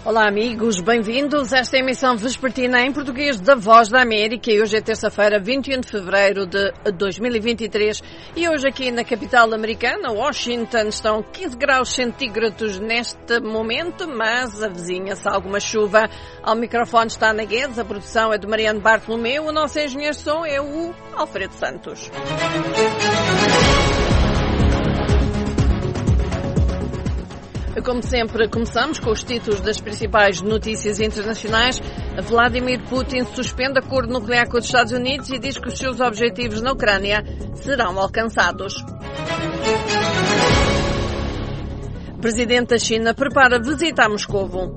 Olá amigos, bem-vindos a esta emissão vespertina em português da Voz da América e hoje é terça-feira, 21 de fevereiro de 2023 e hoje aqui na capital americana, Washington, estão 15 graus centígrados neste momento, mas avizinha-se alguma chuva. Ao microfone está Ana Guedes, a produção é de Mariano Bartolomeu, o nosso engenheiro de som é o Alfredo Santos. Como sempre, começamos com os títulos das principais notícias internacionais. Vladimir Putin suspende acordo nuclear com os Estados Unidos e diz que os seus objetivos na Ucrânia serão alcançados. O presidente da China prepara visita a Moscovo.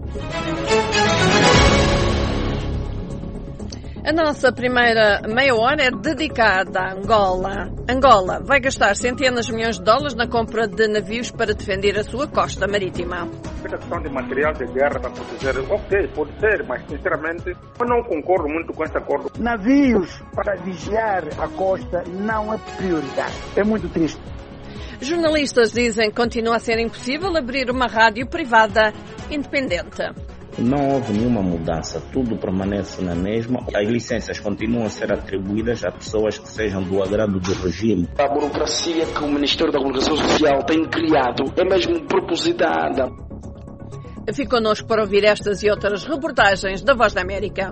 A nossa primeira meia hora é dedicada a Angola. Angola vai gastar centenas de milhões de dólares na compra de navios para defender a sua costa marítima. A questão de material de guerra para proteger, ok, pode ser, mas sinceramente eu não concordo muito com esse acordo. Navios para vigiar a costa não é prioridade. É muito triste. Jornalistas dizem que continua a ser impossível abrir uma rádio privada independente. Não houve nenhuma mudança, tudo permanece na mesma. As licenças continuam a ser atribuídas a pessoas que sejam do agrado do regime. A burocracia que o Ministério da Comunicação Social tem criado é mesmo propositada. Fique connosco para ouvir estas e outras reportagens da Voz da América.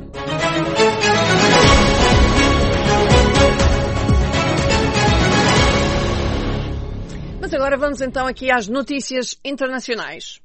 Mas agora vamos então aqui às notícias internacionais.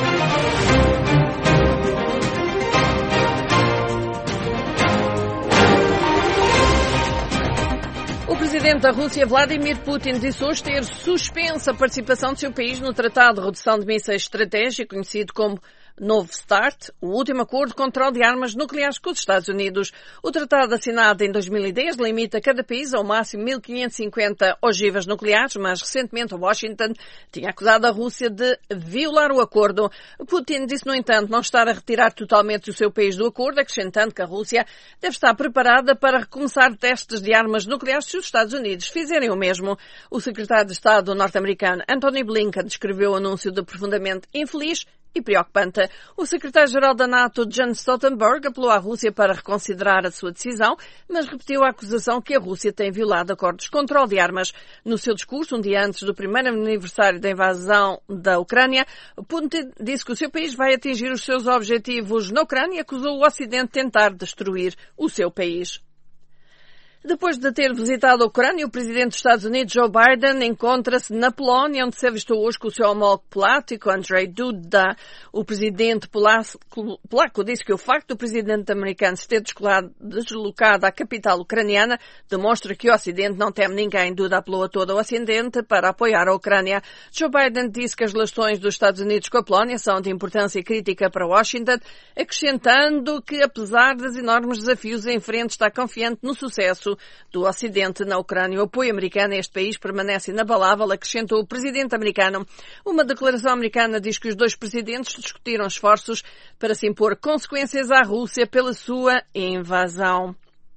O presidente da Rússia, Vladimir Putin, disse hoje ter suspenso a participação do seu país no Tratado de Redução de Mísseis Estratégicos, conhecido como Novo START, o último acordo de controle de armas nucleares com os Estados Unidos. O tratado assinado em 2010 limita cada país ao máximo 1.550 ogivas nucleares, mas recentemente Washington tinha acusado a Rússia de violar o acordo. Putin disse, no entanto, não estar a retirar totalmente o seu país do acordo, acrescentando que a Rússia deve estar preparada para recomeçar testes de armas nucleares se os Estados Unidos fizerem o mesmo. O secretário de Estado norte-americano Antony Blinken descreveu o anúncio de profundamente infeliz e preocupante. O secretário-geral da NATO, Jens Stoltenberg, apelou à Rússia para reconsiderar a sua decisão, mas repetiu a acusação que a Rússia tem violado acordos de controle de armas. No seu discurso, um dia antes do primeiro aniversário da invasão da Ucrânia, Putin disse que o seu país vai atingir os seus objetivos na Ucrânia e acusou o Ocidente de tentar destruir o seu país. Depois de ter visitado a Ucrânia, o presidente dos Estados Unidos, Joe Biden, encontra-se na Polónia, onde se avistou hoje com o seu homólogo polaco, Andrzej Duda. O presidente polaco disse que o facto do presidente americano se ter deslocado à capital ucraniana demonstra que o Ocidente não teme ninguém. Duda apelou a todo o Ocidente para apoiar a Ucrânia. Joe Biden disse que as relações dos Estados Unidos com a Polónia são de importância crítica para Washington, acrescentando que, apesar dos enormes desafios em frente, está confiante no sucesso do Ocidente na Ucrânia. O apoio americano a este país permanece inabalável, acrescentou o presidente americano. Uma declaração americana diz que os dois presidentes discutiram esforços para se impor consequências à Rússia pela sua invasão.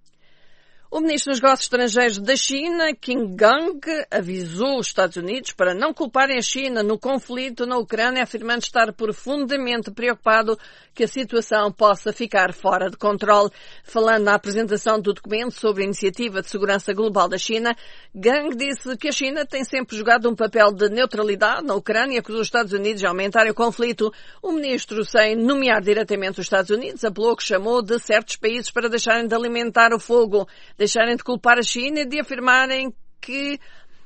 O ministro dos Negócios Estrangeiros da China, Qin Gang, avisou os Estados Unidos para não culparem a China no conflito na Ucrânia, afirmando estar profundamente preocupado que a situação possa ficar fora de controle. Falando na apresentação do documento sobre a Iniciativa de Segurança Global da China, Gang disse que a China tem sempre jogado um papel de neutralidade na Ucrânia e acusou os Estados Unidos de aumentarem o conflito. O ministro, sem nomear diretamente os Estados Unidos, apelou que chamou de certos países para deixarem de alimentar o fogo, deixarem de culpar a China e de afirmarem que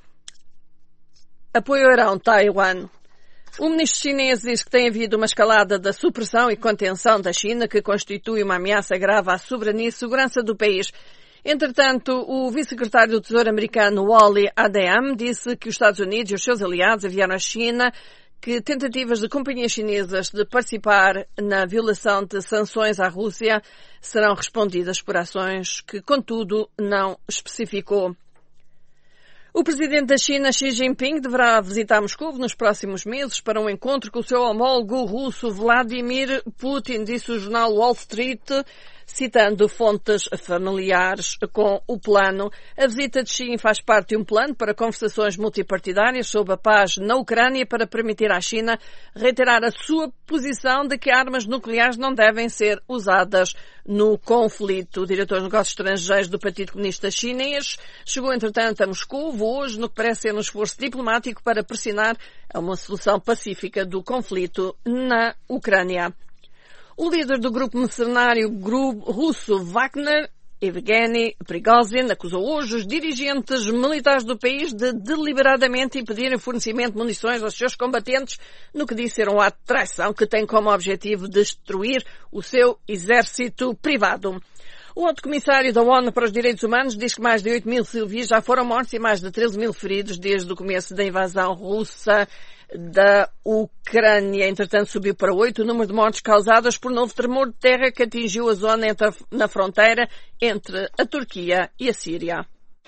apoiarão Taiwan. O ministro chinês diz que tem havido uma escalada da supressão e contenção da China que constitui uma ameaça grave à soberania e segurança do país. Entretanto, o vice-secretário do Tesouro americano, Wally Adeyem, disse que os Estados Unidos e os seus aliados aviaram à China que tentativas de companhias chinesas de participar na violação de sanções à Rússia serão respondidas por ações que, contudo, não especificou. O presidente da China, Xi Jinping, deverá visitar Moscou nos próximos meses para um encontro com o seu homólogo russo Vladimir Putin, disse o jornal Wall Street, citando fontes familiares com o plano. A visita de Xi faz parte de um plano para conversações multipartidárias sobre a paz na Ucrânia para permitir à China reiterar a sua posição de que armas nucleares não devem ser usadas no conflito. O diretor de negócios estrangeiros do Partido Comunista Chinês chegou, entretanto, a Moscou hoje, no que parece ser um esforço diplomático para pressionar a uma solução pacífica do conflito na Ucrânia. O líder do grupo mercenário russo Wagner, Evgeny Prigozhin, acusou hoje os dirigentes militares do país de deliberadamente impedirem o fornecimento de munições aos seus combatentes, no que disse ser um ato de traição que tem como objetivo destruir o seu exército privado. O alto comissário da ONU para os Direitos Humanos diz que mais de 8 mil civis já foram mortos e mais de 13 mil feridos desde o começo da invasão russa da Ucrânia. Entretanto, subiu para 8 o número de mortes causadas por novo tremor de terra que atingiu a zona na fronteira entre a Turquia e a Síria.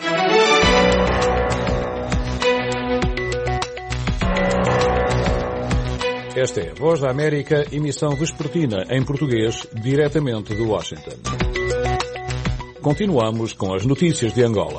Esta é a Voz da América, emissão vespertina em português, diretamente de Washington. Continuamos com as notícias de Angola.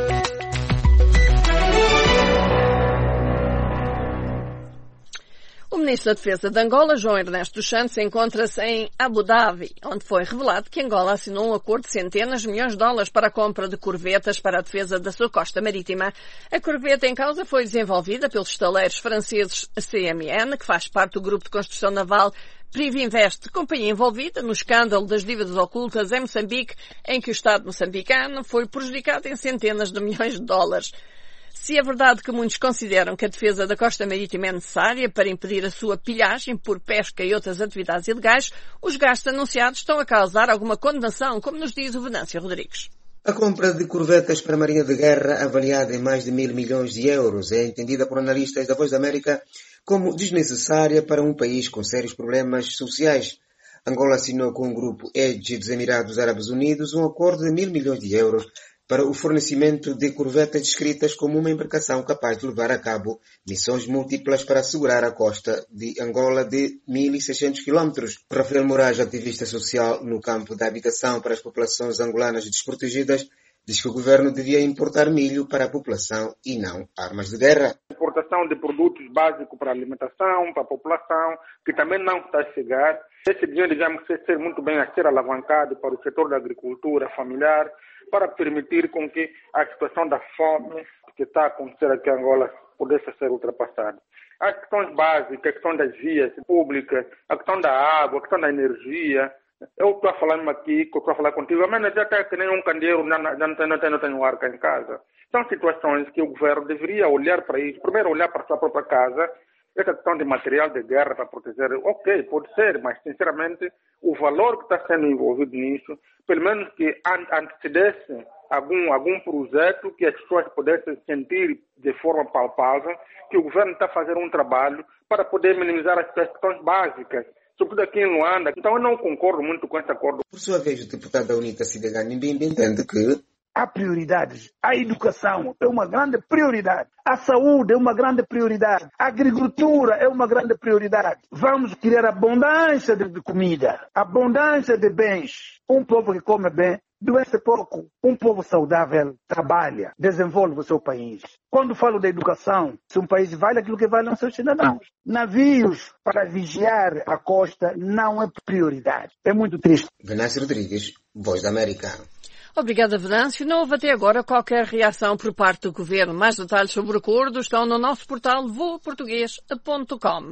O ministro da Defesa de Angola, João Ernesto dos Santos, encontra-se em Abu Dhabi, onde foi revelado que Angola assinou um acordo de centenas de milhões de dólares para a compra de corvetas para a defesa da sua costa marítima. A corveta em causa foi desenvolvida pelos estaleiros franceses CMN, que faz parte do grupo de construção naval Privinvest, companhia envolvida no escândalo das dívidas ocultas em Moçambique, em que o Estado moçambicano foi prejudicado em centenas de milhões de dólares. Se é verdade que muitos consideram que a defesa da costa marítima é necessária para impedir a sua pilhagem por pesca e outras atividades ilegais, os gastos anunciados estão a causar alguma condenação, como nos diz o Venâncio Rodrigues. A compra de corvetas para a Marinha de Guerra, avaliada em mais de 1.000 milhões de euros, é entendida por analistas da Voz da América como desnecessária para um país com sérios problemas sociais. Angola assinou com o grupo EDGE dos Emirados Árabes Unidos um acordo de 1.000 milhões de euros para o fornecimento de corvetas descritas como uma embarcação capaz de levar a cabo missões múltiplas para assegurar a costa de Angola de 1.600 km. Rafael Moraes, ativista social no campo da habitação para as populações angolanas desprotegidas, diz que o governo devia importar milho para a população e não armas de guerra. Importação de produtos básicos para a alimentação, para a população, que também não está a chegar. Esse dinheiro devia ser muito bem a ser alavancado para o setor da agricultura familiar, para permitir com que a situação da fome que está a acontecer aqui em Angola pudesse ser ultrapassada. As questões básicas, a questão das vias públicas, a questão da água, a questão da energia. Eu estou a falar aqui, estou a falar contigo, mas já está que nem um candeeiro, não tenho ar cá em casa. São situações que o governo deveria olhar para isso, primeiro olhar para a sua própria casa. Essa questão de material de guerra para proteger, ok, pode ser, mas sinceramente o valor que está sendo envolvido nisso, pelo menos que antecedesse algum projeto que as pessoas pudessem sentir de forma palpável que o governo está fazendo um trabalho para poder minimizar as questões básicas, sobretudo aqui em Luanda. Então eu não concordo muito com esse acordo. Por sua vez, o deputado da UNITA, Sidega Nimbimbi, entende que há prioridades. A educação é uma grande prioridade. A saúde é uma grande prioridade. A agricultura é uma grande prioridade. Vamos criar abundância de comida, abundância de bens. Um povo que come bem, doença pouco. Um povo saudável trabalha, desenvolve o seu país. Quando falo da educação, se um país vale aquilo que vale aos seus cidadãos. Navios para vigiar a costa não é prioridade. É muito triste. Venâncio Rodrigues, Voz da América. Obrigada, Venâncio. Não houve até agora qualquer reação por parte do Governo. Mais detalhes sobre o acordo estão no nosso portal voaportugues.com.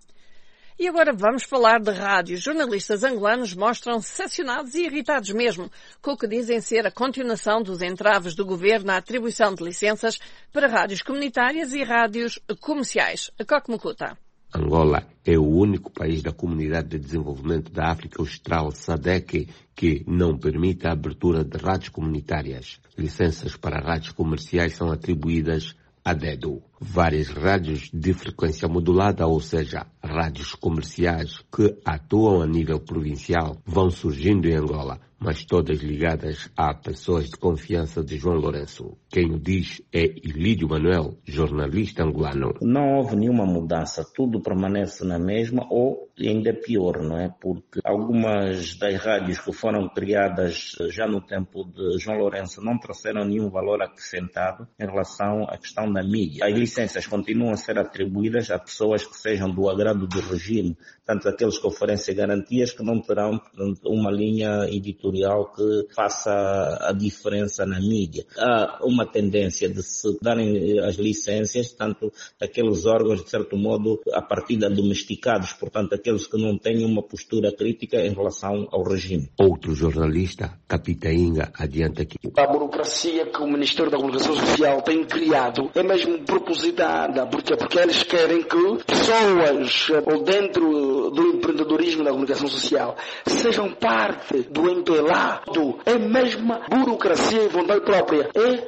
E agora vamos falar de rádios. Jornalistas angolanos mostram-se decepcionados e irritados mesmo com o que dizem ser a continuação dos entraves do Governo na atribuição de licenças para rádios comunitárias e rádios comerciais. A Coque Mucuta. Angola é o único país da Comunidade de Desenvolvimento da África Austral, SADC, que não permite a abertura de rádios comunitárias. Licenças para rádios comerciais são atribuídas a dedo. Várias rádios de frequência modulada, ou seja, rádios comerciais que atuam a nível provincial, vão surgindo em Angola, mas todas ligadas a pessoas de confiança de João Lourenço. Quem o diz é Ilídio Manuel, jornalista angolano. Não houve nenhuma mudança, tudo permanece na mesma ou ainda pior, não é? Porque algumas das rádios que foram criadas já no tempo de João Lourenço não trouxeram nenhum valor acrescentado em relação à questão da mídia. As licenças continuam a ser atribuídas a pessoas que sejam do agrado do regime, tanto aqueles que oferecem garantias que não terão uma linha editorial que faça a diferença na mídia. Há uma tendência de se darem as licenças, tanto aqueles órgãos, de certo modo, a partida domesticados, portanto, aqueles que não têm uma postura crítica em relação ao regime. Outro jornalista, Capitainga, adianta que a burocracia que o Ministério da Comunicação Social tem criado é mesmo propositada. Porque eles querem que pessoas dentro do empreendedorismo da comunicação social sejam parte do MPLA. É mesma burocracia e vontade própria.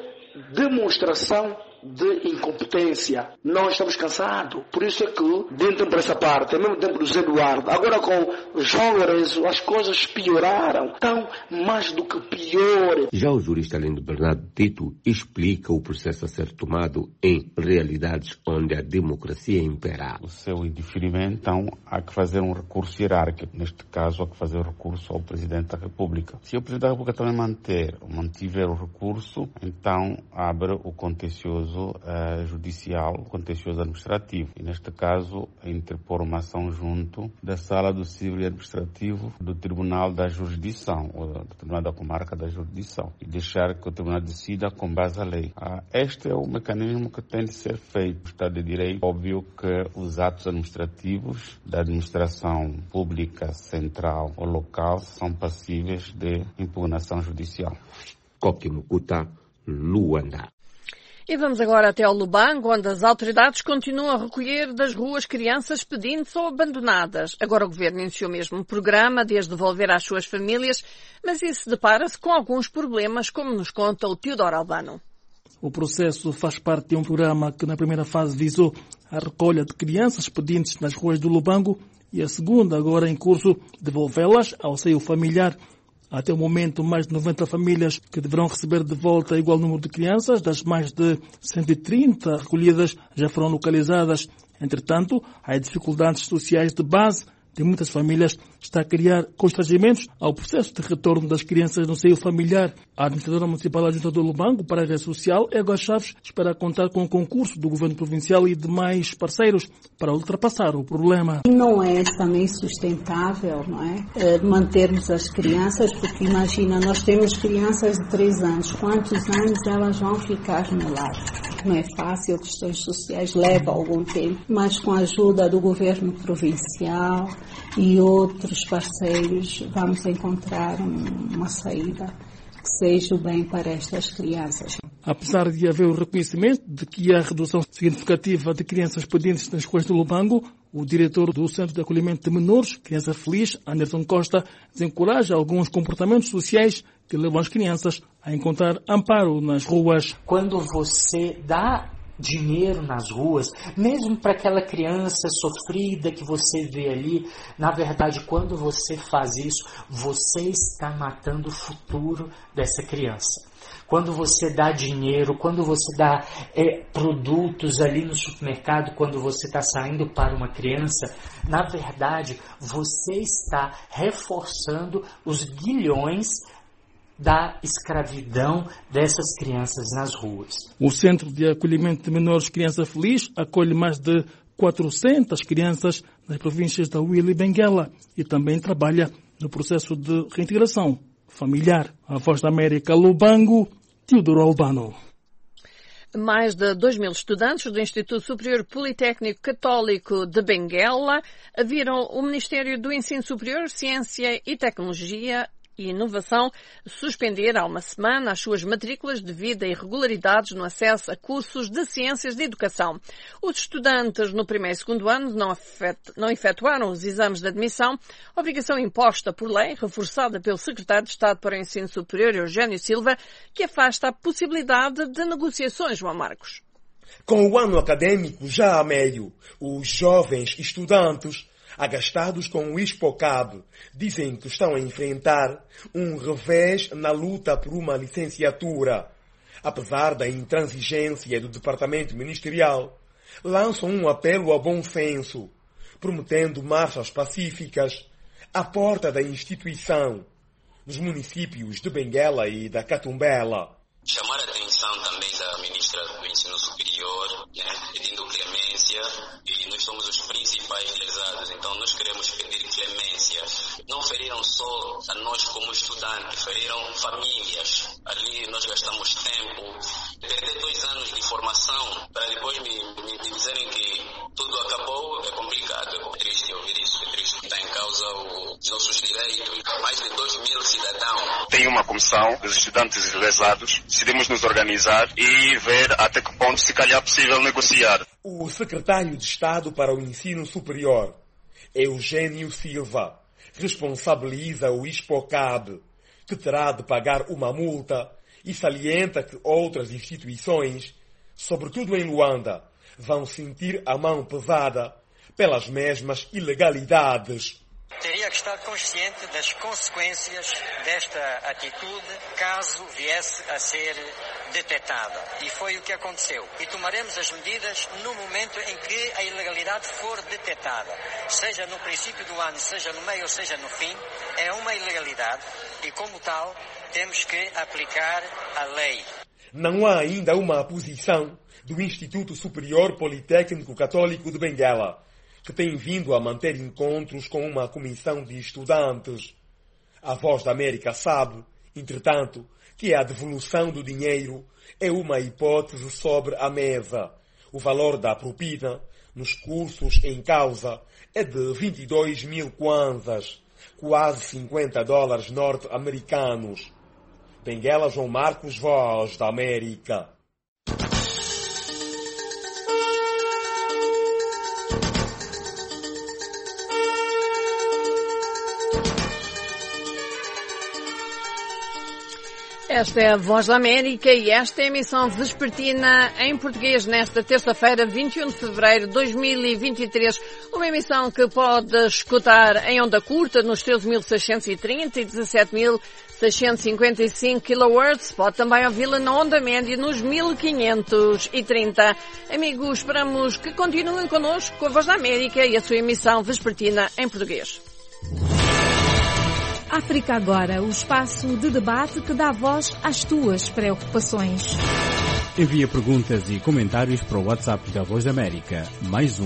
É demonstração de incompetência. Nós estamos cansados. Por isso é que, dentro dessa parte, ao mesmo tempo do Zé Eduardo, agora com João Lourenço, as coisas pioraram. Estão mais do que pior. Já o jurista Lindo Bernardo Tito explica o processo a ser tomado em realidades onde a democracia impera. O seu indeferimento, então, há que fazer um recurso hierárquico. Neste caso, há que fazer o recurso ao Presidente da República. Se o Presidente da República também mantiver o recurso, então abre o contencioso judicial, contencioso administrativo. E neste caso, interpor uma ação junto da Sala do Civil e Administrativo do Tribunal da Jurisdição, ou do Tribunal da Comarca da Jurisdição, e deixar que o Tribunal decida com base à lei. Este é o mecanismo que tem de ser feito. O Estado de Direito, óbvio que os atos administrativos da administração pública central ou local são passíveis de impugnação judicial. Coque Mucuta, Luanda. E vamos agora até ao Lubango, onde as autoridades continuam a recolher das ruas crianças pedintes ou abandonadas. Agora o governo iniciou mesmo um programa de as devolver às suas famílias, mas isso depara-se com alguns problemas, como nos conta o Teodoro Albano. O processo faz parte de um programa que na primeira fase visou a recolha de crianças pedintes nas ruas do Lubango e a segunda, agora em curso, devolvê-las ao seio familiar. Até o momento, mais de 90 famílias que deverão receber de volta igual número de crianças, das mais de 130 recolhidas, já foram localizadas. Entretanto, há dificuldades sociais de base de muitas famílias, está a criar constrangimentos ao processo de retorno das crianças no seio familiar. A administradora municipal da Junta do Lubango para a Rede Social, Égua Chaves, espera contar com o concurso do Governo Provincial e demais parceiros para ultrapassar o problema. Não é também sustentável, não é? Mantermos as crianças, porque imagina, nós temos crianças de 3 anos. Quantos anos elas vão ficar no lar? Não é fácil, questões sociais levam algum tempo, mas com a ajuda do Governo Provincial e outros parceiros vamos encontrar uma saída que seja o bem para estas crianças. Apesar de haver o reconhecimento de que há redução significativa de crianças pendentes nas ruas do Lubango, o diretor do Centro de Acolhimento de Menores, Criança Feliz, Anderson Costa, desencoraja alguns comportamentos sociais que levam as crianças a encontrar amparo nas ruas. Quando você dá dinheiro nas ruas, mesmo para aquela criança sofrida que você vê ali, na verdade, quando você faz isso, você está matando o futuro dessa criança. Quando você dá dinheiro, quando você dá produtos ali no supermercado, quando você está saindo para uma criança, na verdade, você está reforçando os guilhões da escravidão dessas crianças nas ruas. O Centro de Acolhimento de Menores Criança Feliz acolhe mais de 400 crianças nas províncias da Huila e Benguela e também trabalha no processo de reintegração familiar. A Voz da América, Lubango, Teodoro Albano. Mais de 2.000 estudantes do Instituto Superior Politécnico Católico de Benguela viram o Ministério do Ensino Superior, Ciência e Tecnologia e Inovação suspender há uma semana as suas matrículas devido a irregularidades no acesso a cursos de Ciências de Educação. Os estudantes no primeiro e segundo ano não efetuaram os exames de admissão, obrigação imposta por lei, reforçada pelo Secretário de Estado para o Ensino Superior, Eugênio Silva, que afasta a possibilidade de negociações, João Marcos. Com o ano acadêmico já a meio, os jovens estudantes agastados com o ISPOCAB, dizem que estão a enfrentar um revés na luta por uma licenciatura. Apesar da intransigência do Departamento Ministerial, lançam um apelo ao bom senso, prometendo marchas pacíficas à porta da instituição, nos municípios de Benguela e da Catumbela. Chamar a atenção também da Ministra do Ensino Superior, pedindo clemência, e nós somos os principais lesados, então nós queremos pedir clemência. Não feriram só a nós como estudantes, feriram famílias. Ali nós gastamos tempo, perder 2 anos de formação para depois me dizerem que tudo acabou, é complicado, é triste ouvir isso, é triste. Está em causa os nossos direitos, mais de 2.000 cidadãos. Tem uma comissão dos estudantes lesados, decidimos nos organizar e ver até que ponto se calhar é possível negociar. O secretário de Estado para o Ensino Superior, Eugênio Silva, responsabiliza o ISPOCAB, que terá de pagar uma multa, e salienta que outras instituições, sobretudo em Luanda, vão sentir a mão pesada pelas mesmas ilegalidades. Teria que estar consciente das consequências desta atitude caso viesse a ser detectada. E foi o que aconteceu. E tomaremos as medidas no momento em que a ilegalidade for detectada. Seja no princípio do ano, seja no meio ou seja no fim, é uma ilegalidade e, como tal, temos que aplicar a lei. Não há ainda uma posição do Instituto Superior Politécnico Católico de Benguela, que tem vindo a manter encontros com uma comissão de estudantes. A Voz da América sabe, entretanto, que a devolução do dinheiro é uma hipótese sobre a mesa. O valor da propina nos cursos em causa é de 22.000 kwanzas, quase $50 norte-americanos. Benguela, João Marcos, Voz da América. Esta é a Voz da América e esta é a emissão vespertina em português nesta terça-feira, 21 de fevereiro de 2023. Uma emissão que pode escutar em onda curta nos seus 1630 e 17.655 kHz. Pode também ouvi-la na onda média nos 1530. Amigos, esperamos que continuem connosco com a Voz da América e a sua emissão vespertina em português. África Agora, o espaço de debate que dá voz às tuas preocupações. Envia perguntas e comentários para o WhatsApp da Voz da América, mais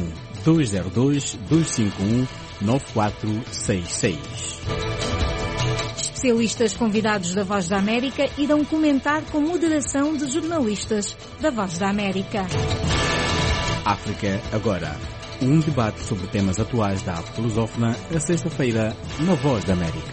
202-251-9466. Especialistas convidados da Voz da América irão comentar com moderação de jornalistas da Voz da América. África Agora. Um debate sobre temas atuais da África lusófona, a sexta-feira, na Voz da América.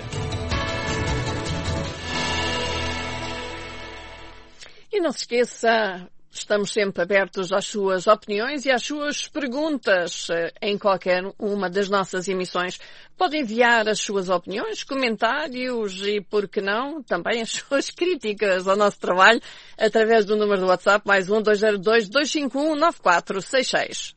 E não se esqueça, estamos sempre abertos às suas opiniões e às suas perguntas em qualquer uma das nossas emissões. Pode enviar as suas opiniões, comentários e, por que não, também as suas críticas ao nosso trabalho através do número do WhatsApp, mais 202-251-9466.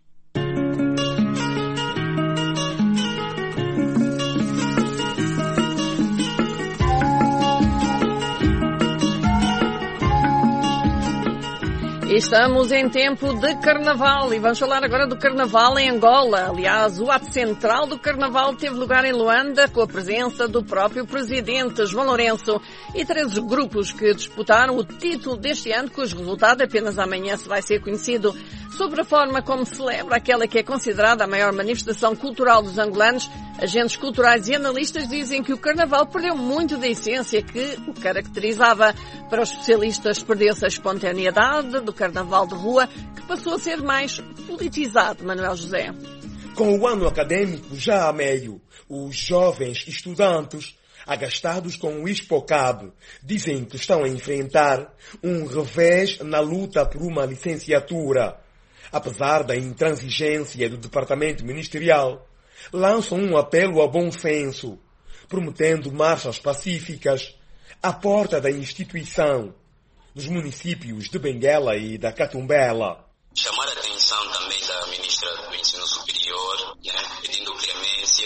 Estamos em tempo de Carnaval e vamos falar agora do Carnaval em Angola. Aliás, o ato central do Carnaval teve lugar em Luanda com a presença do próprio Presidente João Lourenço e 13 grupos que disputaram o título deste ano, cujo resultado apenas amanhã se vai ser conhecido. Sobre a forma como celebra aquela que é considerada a maior manifestação cultural dos angolanos, agentes culturais e analistas dizem que o Carnaval perdeu muito da essência que o caracterizava. Para os especialistas, perdeu-se a espontaneidade do Carnaval de rua, que passou a ser mais politizado. Manuel José. Com o ano acadêmico já a meio, os jovens estudantes, agastados com o ISPOCAB, dizem que estão a enfrentar um revés na luta por uma licenciatura. Apesar da intransigência do Departamento Ministerial, lançam um apelo ao bom senso, prometendo marchas pacíficas à porta da instituição, nos municípios de Benguela e da Catumbela. Chamar a atenção também da Ministra do Ensino Superior, pedindo clemência,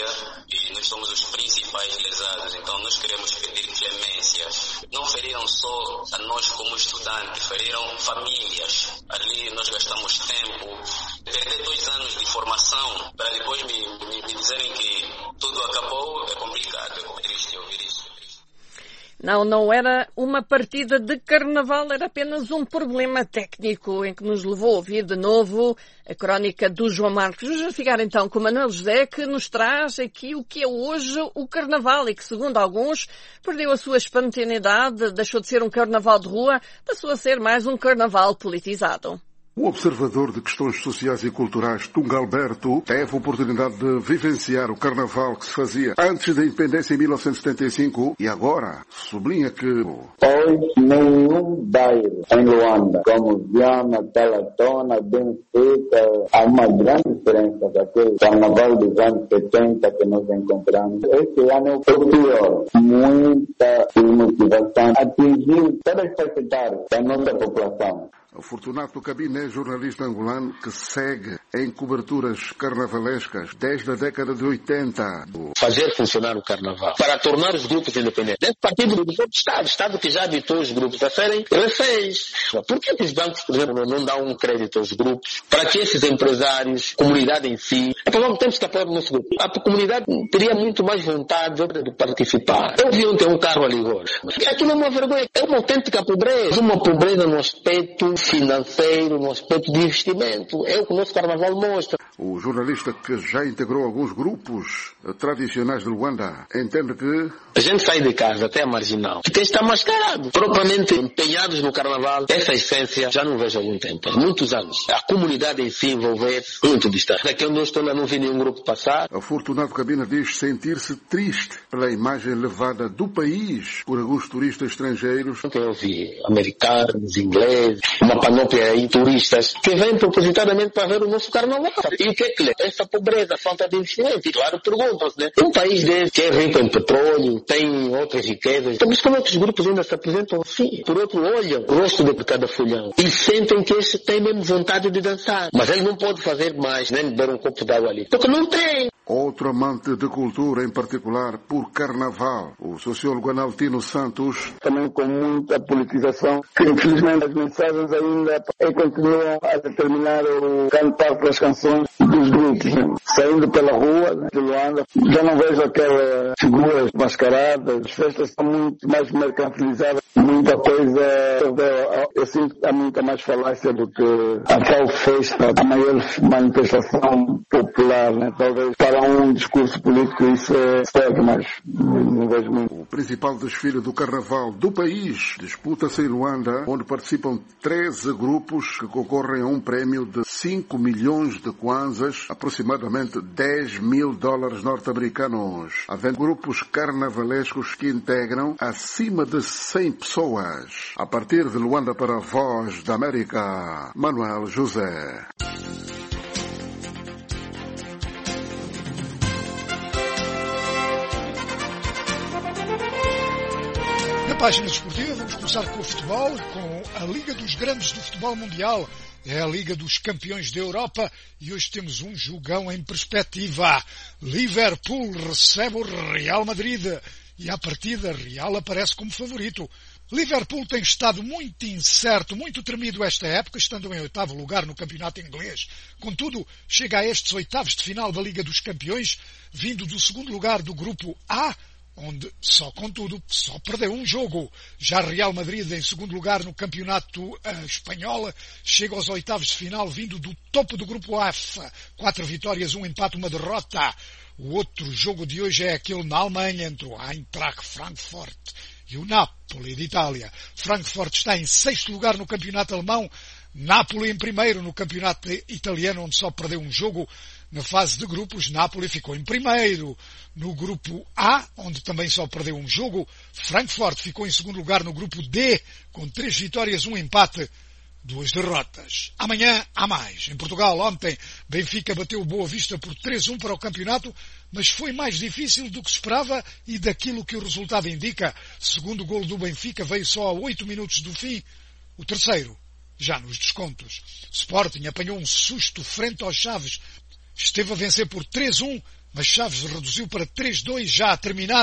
queremos pedir clemência. Não feriram só a nós como estudantes, feriram famílias. Ali nós gastamos tempo, perder 2 anos de formação para depois me dizerem que tudo acabou, é complicado, é triste ouvir isso. Não era uma partida de carnaval, era apenas um problema técnico em que nos levou a ouvir de novo a crónica do João Marcos. Vamos ficar então com o Manuel José, que nos traz aqui o que é hoje o carnaval e que, segundo alguns, perdeu a sua espontaneidade, deixou de ser um carnaval de rua, passou a ser mais um carnaval politizado. O observador de questões sociais e culturais Tunga Alberto teve a oportunidade de vivenciar o carnaval que se fazia antes da independência em 1975 e agora sublinha que hoje nenhum bairro em Luanda, como Viana, Talatona, Benfica, há uma grande diferença daquele carnaval dos anos 70 que nós encontramos. Este ano foi pior. Muita desmotivação atingiu todas as faixas da nossa população. O Fortunato Cabine é jornalista angolano que segue em coberturas carnavalescas desde a década de 80. Fazer funcionar o carnaval para tornar os grupos independentes. Dentro do partido do Estado que já ditou os grupos a serem reféns. Por que os bancos, por exemplo, não dão um crédito aos grupos para que esses empresários, comunidade em si, temos que apoiar o nosso grupo. A comunidade teria muito mais vontade de participar. Eu vi ontem um carro ali agora. Aquilo é uma vergonha. É uma autêntica pobreza. Uma pobreza no aspecto financeiro, no aspecto de investimento. É o que o nosso carnaval mostra. O jornalista que já integrou alguns grupos tradicionais de Luanda entende que a gente sai de casa até a marginal. Quem está mascarado, propriamente empenhados no carnaval, essa essência já não vejo há algum tempo. Há muitos anos. A comunidade em si envolver-se muito distante. Daqui onde eu estou, não vi nenhum grupo passar. A Fortunato Cabina diz sentir-se triste pela imagem levada do país por alguns turistas estrangeiros. Eu vi americanos, ingleses, uma panóplia aí, turistas, que vêm propositadamente para ver o nosso carnaval. E o que é que é? Essa pobreza, falta de investimento. E claro, perguntam-se, né? Um país desse que é rico em petróleo, tem outras riquezas. Mas como é que os grupos ainda se apresentam assim? Por outro, olham o rosto de cada folhão e sentem que este tem mesmo vontade de dançar. Mas ele não pode fazer mais, nem beber um copo d'água ali. Porque não tem. Outro amante de cultura, em particular por carnaval, o sociólogo Analtino Santos. Também com muita politização, que infelizmente as mensagens ainda continuam a determinar o cantar pelas canções dos grupos, né? Saindo pela rua, de Luanda, já não vejo aquelas figuras mascaradas, as festas estão muito mais mercantilizadas, muita coisa, eu sinto que há muita mais falácia do que a tal festa, a maior manifestação popular, né? Talvez para um discurso político isso é certo, mas não vejo muito. O principal desfile do carnaval do país disputa-se em Luanda, onde participam 13 grupos que concorrem a um prémio de 5 milhões de kwanzas, aproximadamente $10 mil norte-americanos. Havendo grupos carnavalescos que integram acima de 100 pessoas. A partir de Luanda para a Voz da América, Manuel José. Na página desportiva vamos começar com o futebol, com a Liga dos Grandes do Futebol Mundial. É a Liga dos Campeões da Europa e hoje temos um jogão em perspectiva. Liverpool recebe o Real Madrid e à partida Real aparece como favorito. Liverpool tem estado muito incerto, muito tremido esta época, estando em 8º lugar no campeonato inglês. Contudo, chega a estes 8avos de final da Liga dos Campeões, vindo do 2º lugar do grupo A, onde, contudo, só perdeu um jogo. Já Real Madrid, em 2º lugar no campeonato espanhol, chega aos 8avos de final, vindo do topo do grupo F. 4 vitórias, 1 empate, 1 derrota. O outro jogo de hoje é aquele na Alemanha, entre o Eintracht Frankfurt e o Napoli de Itália. Frankfurt está em 6º lugar no campeonato alemão, Napoli em 1º no campeonato italiano, onde só perdeu um jogo. Na fase de grupos, Napoli ficou em 1º. No grupo A, onde também só perdeu um jogo, Frankfurt ficou em 2º lugar no grupo D, com 3 vitórias, 1 empate, 2 derrotas. Amanhã há mais. Em Portugal, ontem, Benfica bateu o Boa Vista por 3-1 para o campeonato, mas foi mais difícil do que se esperava e daquilo que o resultado indica. Segundo golo do Benfica veio só a 8 minutos do fim, o terceiro já nos descontos. Sporting apanhou um susto frente aos Chaves. Esteve a vencer por 3-1, mas Chaves reduziu para 3-2 já a terminar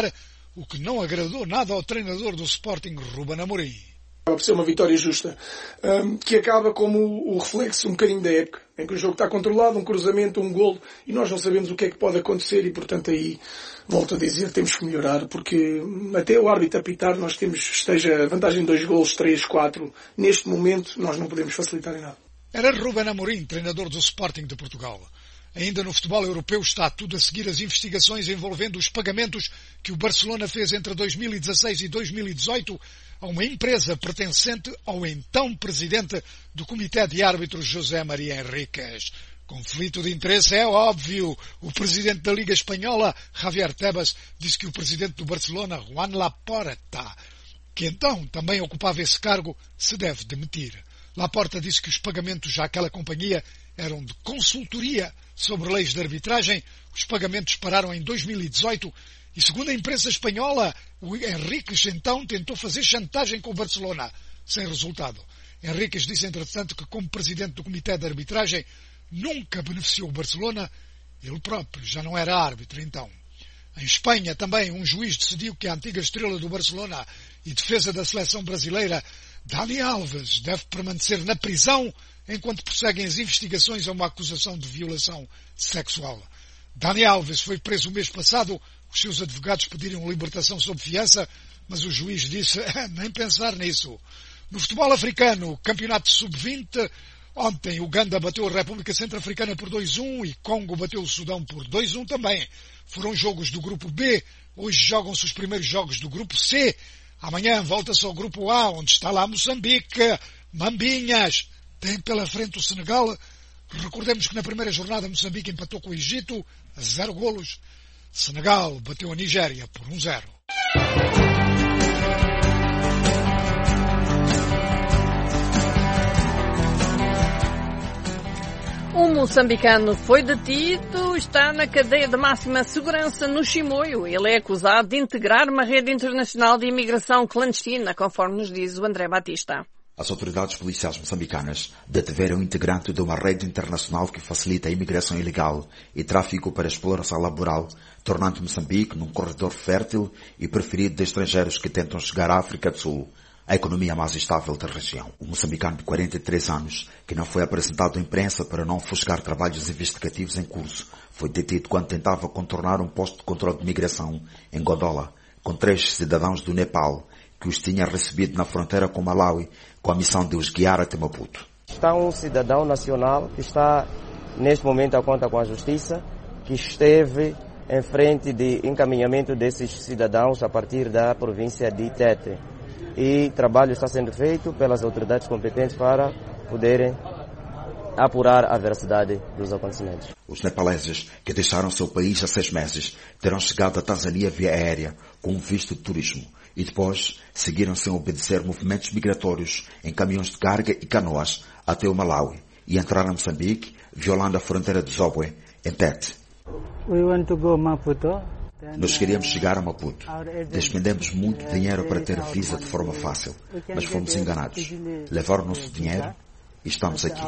o que não agradou nada ao treinador do Sporting, Ruben Amorim. Acaba por ser uma vitória justa, que acaba como o reflexo um bocadinho da época, em que o jogo está controlado, um cruzamento, um golo, e nós não sabemos o que é que pode acontecer e, portanto, aí, volto a dizer, temos que melhorar, porque até o árbitro apitar, nós temos, esteja vantagem 2 golos, 3, 4, neste momento, nós não podemos facilitar em nada. Era Ruben Amorim, treinador do Sporting de Portugal. Ainda no futebol europeu está tudo a seguir as investigações envolvendo os pagamentos que o Barcelona fez entre 2016 e 2018 a uma empresa pertencente ao então presidente do Comitê de Árbitros, José Maria Henriques. Conflito de interesse é óbvio. O presidente da Liga Espanhola, Javier Tebas, disse que o presidente do Barcelona, Joan Laporta, que então também ocupava esse cargo, se deve demitir. Laporta disse que os pagamentos àquela companhia eram de consultoria sobre leis de arbitragem. Os pagamentos pararam em 2018 e, segundo a imprensa espanhola, o Henriques então tentou fazer chantagem com o Barcelona, sem resultado. Henriques disse, entretanto, que como presidente do Comitê de Arbitragem nunca beneficiou o Barcelona. Ele próprio já não era árbitro então. Em Espanha também um juiz decidiu que a antiga estrela do Barcelona e defesa da seleção brasileira, Dani Alves, deve permanecer na prisão enquanto prosseguem as investigações a uma acusação de violação sexual. Dani Alves foi preso o mês passado. Os seus advogados pediram libertação sob fiança, mas o juiz disse nem pensar nisso. No futebol africano, campeonato sub-20, ontem Uganda bateu a República Centro-Africana por 2-1 e Congo bateu o Sudão por 2-1 também. Foram jogos do grupo B. Hoje jogam-se os primeiros jogos do grupo C. Amanhã volta-se ao grupo A, onde está lá Moçambique. Mambinhas tem pela frente o Senegal. Recordemos que na primeira jornada Moçambique empatou com o Egito a 0 golos. Senegal bateu a Nigéria por 1-0. Um moçambicano foi detido, está na cadeia de máxima segurança no Chimoio. Ele é acusado de integrar uma rede internacional de imigração clandestina, conforme nos diz o André Batista. As autoridades policiais moçambicanas detiveram um integrante de uma rede internacional que facilita a imigração ilegal e tráfico para exploração laboral, tornando Moçambique num corredor fértil e preferido de estrangeiros que tentam chegar à África do Sul, a economia mais estável da região. O moçambicano de 43 anos, que não foi apresentado à imprensa para não ofuscar trabalhos investigativos em curso, foi detido quando tentava contornar um posto de controle de imigração em Gondola, com 3 cidadãos do Nepal, que os tinha recebido na fronteira com Malawi, com a missão de os guiar até Maputo. Está um cidadão nacional que está, neste momento, a conta com a Justiça, que esteve em frente de encaminhamento desses cidadãos a partir da província de Tete. E trabalho está sendo feito pelas autoridades competentes para poderem apurar a veracidade dos acontecimentos. Os nepaleses, que deixaram seu país há 6 meses, terão chegado à Tanzânia via aérea com um visto de turismo e depois seguiram sem obedecer movimentos migratórios em caminhões de carga e canoas até o Malawi e entraram em Moçambique, violando a fronteira de Zobwe, em Tete. Nós queríamos chegar a Maputo. Despendemos muito dinheiro para ter visa de forma fácil, mas fomos enganados. Levaram o nosso dinheiro e estamos aqui.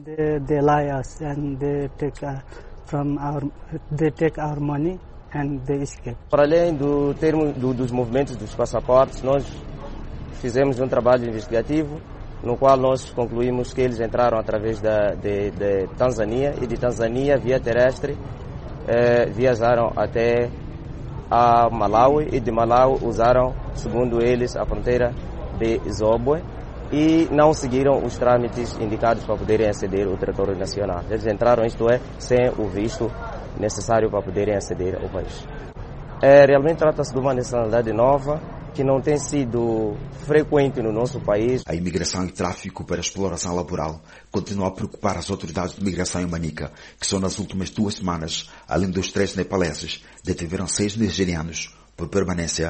Para além do termo dos movimentos dos passaportes, nós fizemos um trabalho investigativo no qual nós concluímos que eles entraram através de Tanzânia e de Tanzânia, via terrestre, viajaram até a Malawi e de Malawi usaram, segundo eles, a fronteira de Zobwe e não seguiram os trâmites indicados para poderem aceder ao território nacional. Eles entraram, isto é, sem o visto necessário para poderem aceder ao país. Realmente trata-se de uma nacionalidade nova que não tem sido frequente no nosso país. A imigração e tráfico para exploração laboral continua a preocupar as autoridades de imigração em Manica, que só nas últimas 2 semanas, além dos 3 nepaleses, detiveram 6 nigerianos por permanência.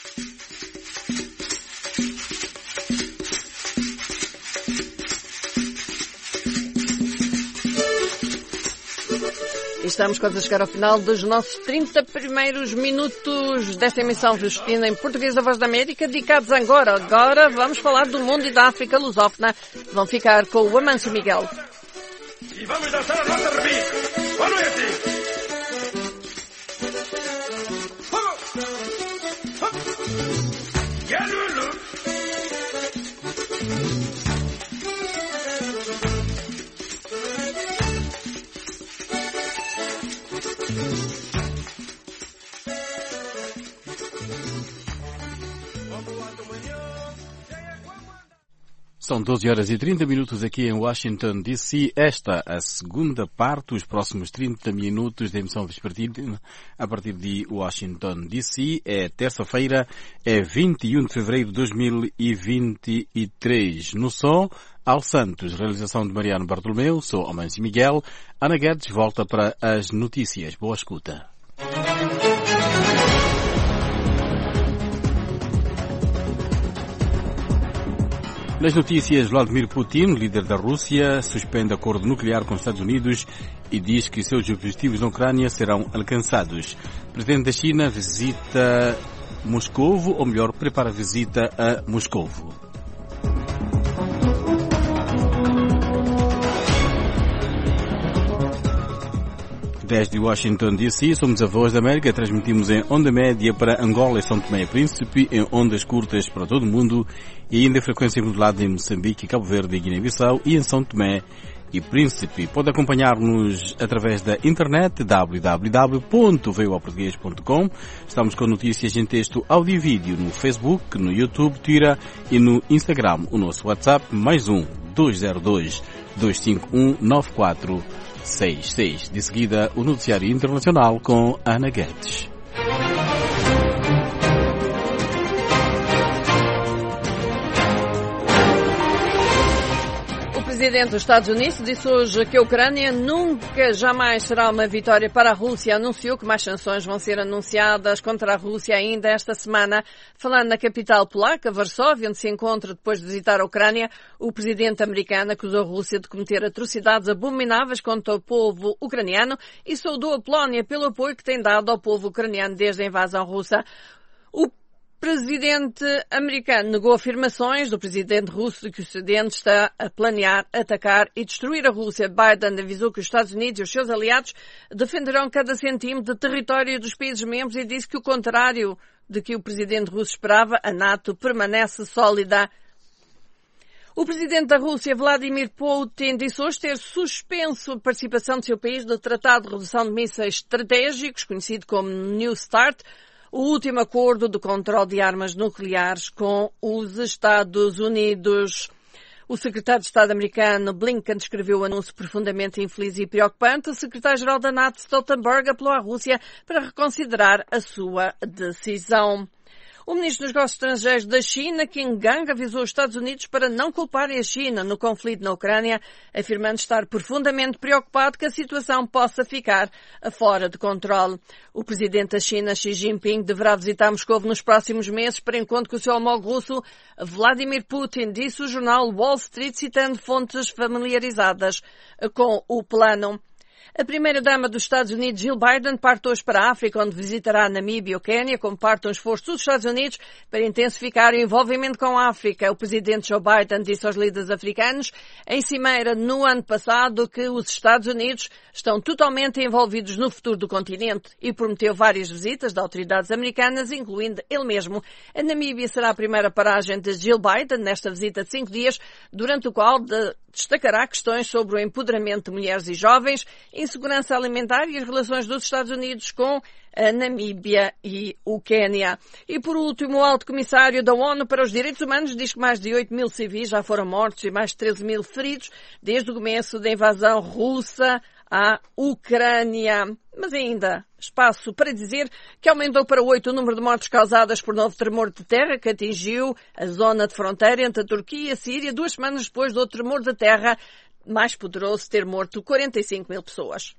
Estamos quase a chegar ao final dos nossos 30 primeiros minutos desta emissão vespertina em português da Voz da América, dedicados a Angola. Agora vamos falar do mundo e da África lusófona. Vão ficar com o Amâncio Miguel. E vamos dançar a nossa revista. Boa noite! São 12 horas e 30 minutos aqui em Washington, D.C. Esta a segunda parte, os próximos 30 minutos da emissão vespertina a partir de Washington, D.C. É terça-feira, é 21 de fevereiro de 2023. No som, Al Santos, realização de Mariano Bartolomeu, sou Amancio Miguel. Ana Guedes volta para as notícias. Boa escuta. Nas notícias, Vladimir Putin, líder da Rússia, suspende acordo nuclear com os Estados Unidos e diz que seus objetivos na Ucrânia serão alcançados. O presidente da China visita Moscovo, ou melhor, prepara a visita a Moscovo. Desde Washington, D.C., somos a Voz da América, transmitimos em onda média para Angola e São Tomé e Príncipe, em ondas curtas para todo o mundo e ainda em frequência modulada em Moçambique, Cabo Verde e Guiné-Bissau e em São Tomé e Príncipe. Pode acompanhar-nos através da internet www.voaportugues.com. Estamos com notícias em texto, áudio e vídeo no Facebook, no YouTube, Twitter e no Instagram. O nosso WhatsApp, mais 202-251-9466. De seguida, o noticiário internacional com Ana Guedes. O presidente dos Estados Unidos disse hoje que a Ucrânia nunca, jamais será uma vitória para a Rússia. Anunciou que mais sanções vão ser anunciadas contra a Rússia ainda esta semana. Falando na capital polaca, Varsóvia, onde se encontra depois de visitar a Ucrânia, o presidente americano acusou a Rússia de cometer atrocidades abomináveis contra o povo ucraniano e saudou a Polónia pelo apoio que tem dado ao povo ucraniano desde a invasão russa. O presidente americano negou afirmações do presidente russo de que o Ocidente está a planear atacar e destruir a Rússia. Biden avisou que os Estados Unidos e os seus aliados defenderão cada centímetro de território dos países membros e disse que, ao contrário de que o presidente russo esperava, a NATO permanece sólida. O presidente da Rússia, Vladimir Putin, disse hoje ter suspenso a participação do seu país no Tratado de Redução de Mísseis Estratégicos, conhecido como New START, o último acordo de controle de armas nucleares com os Estados Unidos. O secretário de Estado americano Blinken descreveu o anúncio profundamente infeliz e preocupante. O secretário-geral da NATO, Stoltenberg, apelou à Rússia para reconsiderar a sua decisão. O ministro dos Negócios Estrangeiros da China, Qin Gang, avisou os Estados Unidos para não culparem a China no conflito na Ucrânia, afirmando estar profundamente preocupado que a situação possa ficar fora de controle. O presidente da China, Xi Jinping, deverá visitar Moscou nos próximos meses para encontro com o seu homólogo russo, Vladimir Putin, disse o jornal Wall Street, citando fontes familiarizadas com o plano. A primeira-dama dos Estados Unidos, Jill Biden, parte hoje para a África, onde visitará a Namíbia e o Quênia, como parte de um esforço dos Estados Unidos para intensificar o envolvimento com a África. O presidente Joe Biden disse aos líderes africanos, em cimeira no ano passado, que os Estados Unidos estão totalmente envolvidos no futuro do continente e prometeu várias visitas de autoridades americanas, incluindo ele mesmo. A Namíbia será a primeira paragem de Jill Biden nesta visita de 5 dias, durante o qual destacará questões sobre o empoderamento de mulheres e jovens, insegurança alimentar e as relações dos Estados Unidos com a Namíbia e o Quênia. E por último, o Alto Comissário da ONU para os Direitos Humanos diz que mais de 8 mil civis já foram mortos e mais de 13 mil feridos desde o começo da invasão russa à Ucrânia. Mas ainda espaço para dizer que aumentou para 8 o número de mortes causadas por novo tremor de terra que atingiu a zona de fronteira entre a Turquia e a Síria 2 semanas depois do outro tremor de terra mais poderoso ter morto 45 mil pessoas.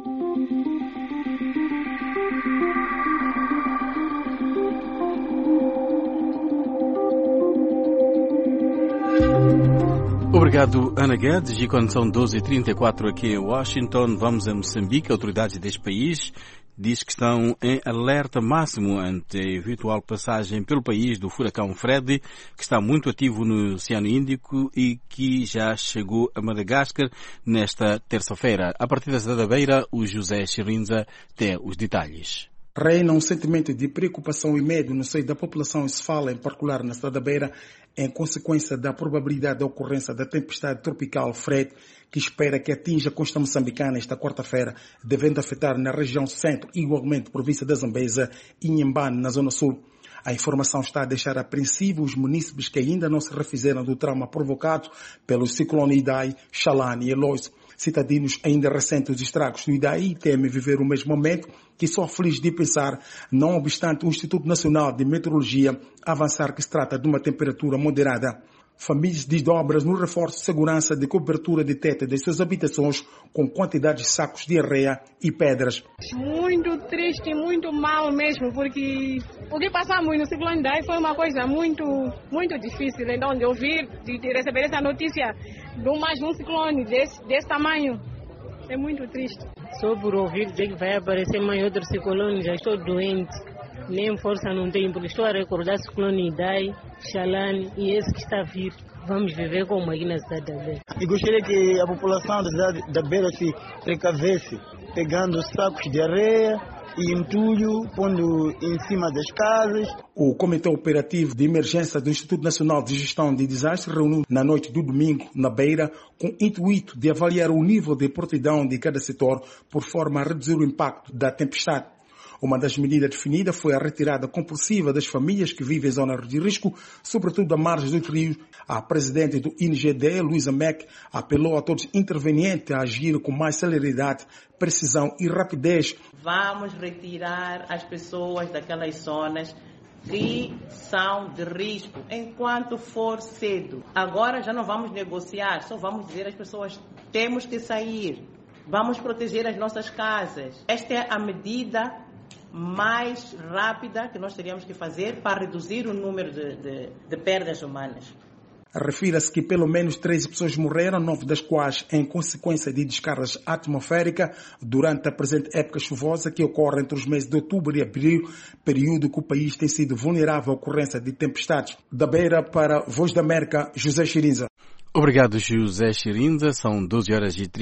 Obrigado, Ana Guedes. E quando são 12h34 aqui em Washington, vamos a Moçambique. Autoridades deste país diz que estão em alerta máximo ante a eventual passagem pelo país do furacão Fred, que está muito ativo no Oceano Índico e que já chegou a Madagascar nesta terça-feira. A partir da Cidade da Beira, o José Chirinza tem os detalhes. Reina um sentimento de preocupação e medo no seio da população, se fala em particular na Cidade da Beira, em consequência da probabilidade da ocorrência da tempestade tropical Fred, que espera que atinja a costa moçambicana esta quarta-feira, devendo afetar na região centro, igualmente província da Zambeza e Inhambane, na zona sul. A informação está a deixar apreensivos os munícipes que ainda não se refizeram do trauma provocado pelos ciclones Idai, Xalane e Eloise. Cidadinos ainda recentes dos estragos do Idai temem viver o mesmo momento que só aflige de pensar, não obstante o Instituto Nacional de Meteorologia avançar que se trata de uma temperatura moderada. Famílias desdobram no reforço de segurança de cobertura de teto das suas habitações com quantidades de sacos de areia e pedras. Muito triste, muito mal mesmo, porque o que passamos no ciclone Idai foi uma coisa muito difícil. Então, de ouvir, de receber essa notícia de mais um ciclone desse tamanho, é muito triste. Só por ouvir dizer que vai aparecer mais outro ciclone, já estou doente. Nem força não tenho, porque estou a recordar ciclone Idai, Xalane e esse que está a vir. Vamos viver como aqui na cidade da Beira. E gostaria que a população da cidade da Beira se precavesse, pegando sacos de areia e entulho, pondo em cima das casas. O Comitê Operativo de Emergência do Instituto Nacional de Gestão de Desastres reuniu na noite do domingo, na Beira, com o intuito de avaliar o nível de prontidão de cada setor, por forma a reduzir o impacto da tempestade. Uma das medidas definidas foi a retirada compulsiva das famílias que vivem em zonas de risco, sobretudo à margem do rio. A presidente do INGD, Luísa Mack, apelou a todos intervenientes a agir com mais celeridade, precisão e rapidez. Vamos retirar as pessoas daquelas zonas que são de risco, enquanto for cedo. Agora já não vamos negociar, só vamos dizer às pessoas, temos que sair, vamos proteger as nossas casas. Esta é a medida mais rápida que nós teríamos que fazer para reduzir o número de perdas humanas. Refira-se que pelo menos 13 pessoas morreram, 9 das quais em consequência de descargas atmosféricas durante a presente época chuvosa que ocorre entre os meses de outubro e abril, período que o país tem sido vulnerável à ocorrência de tempestades. Da Beira para Voz da América, José Chirinza. Obrigado, José Chirinza. São 12 horas e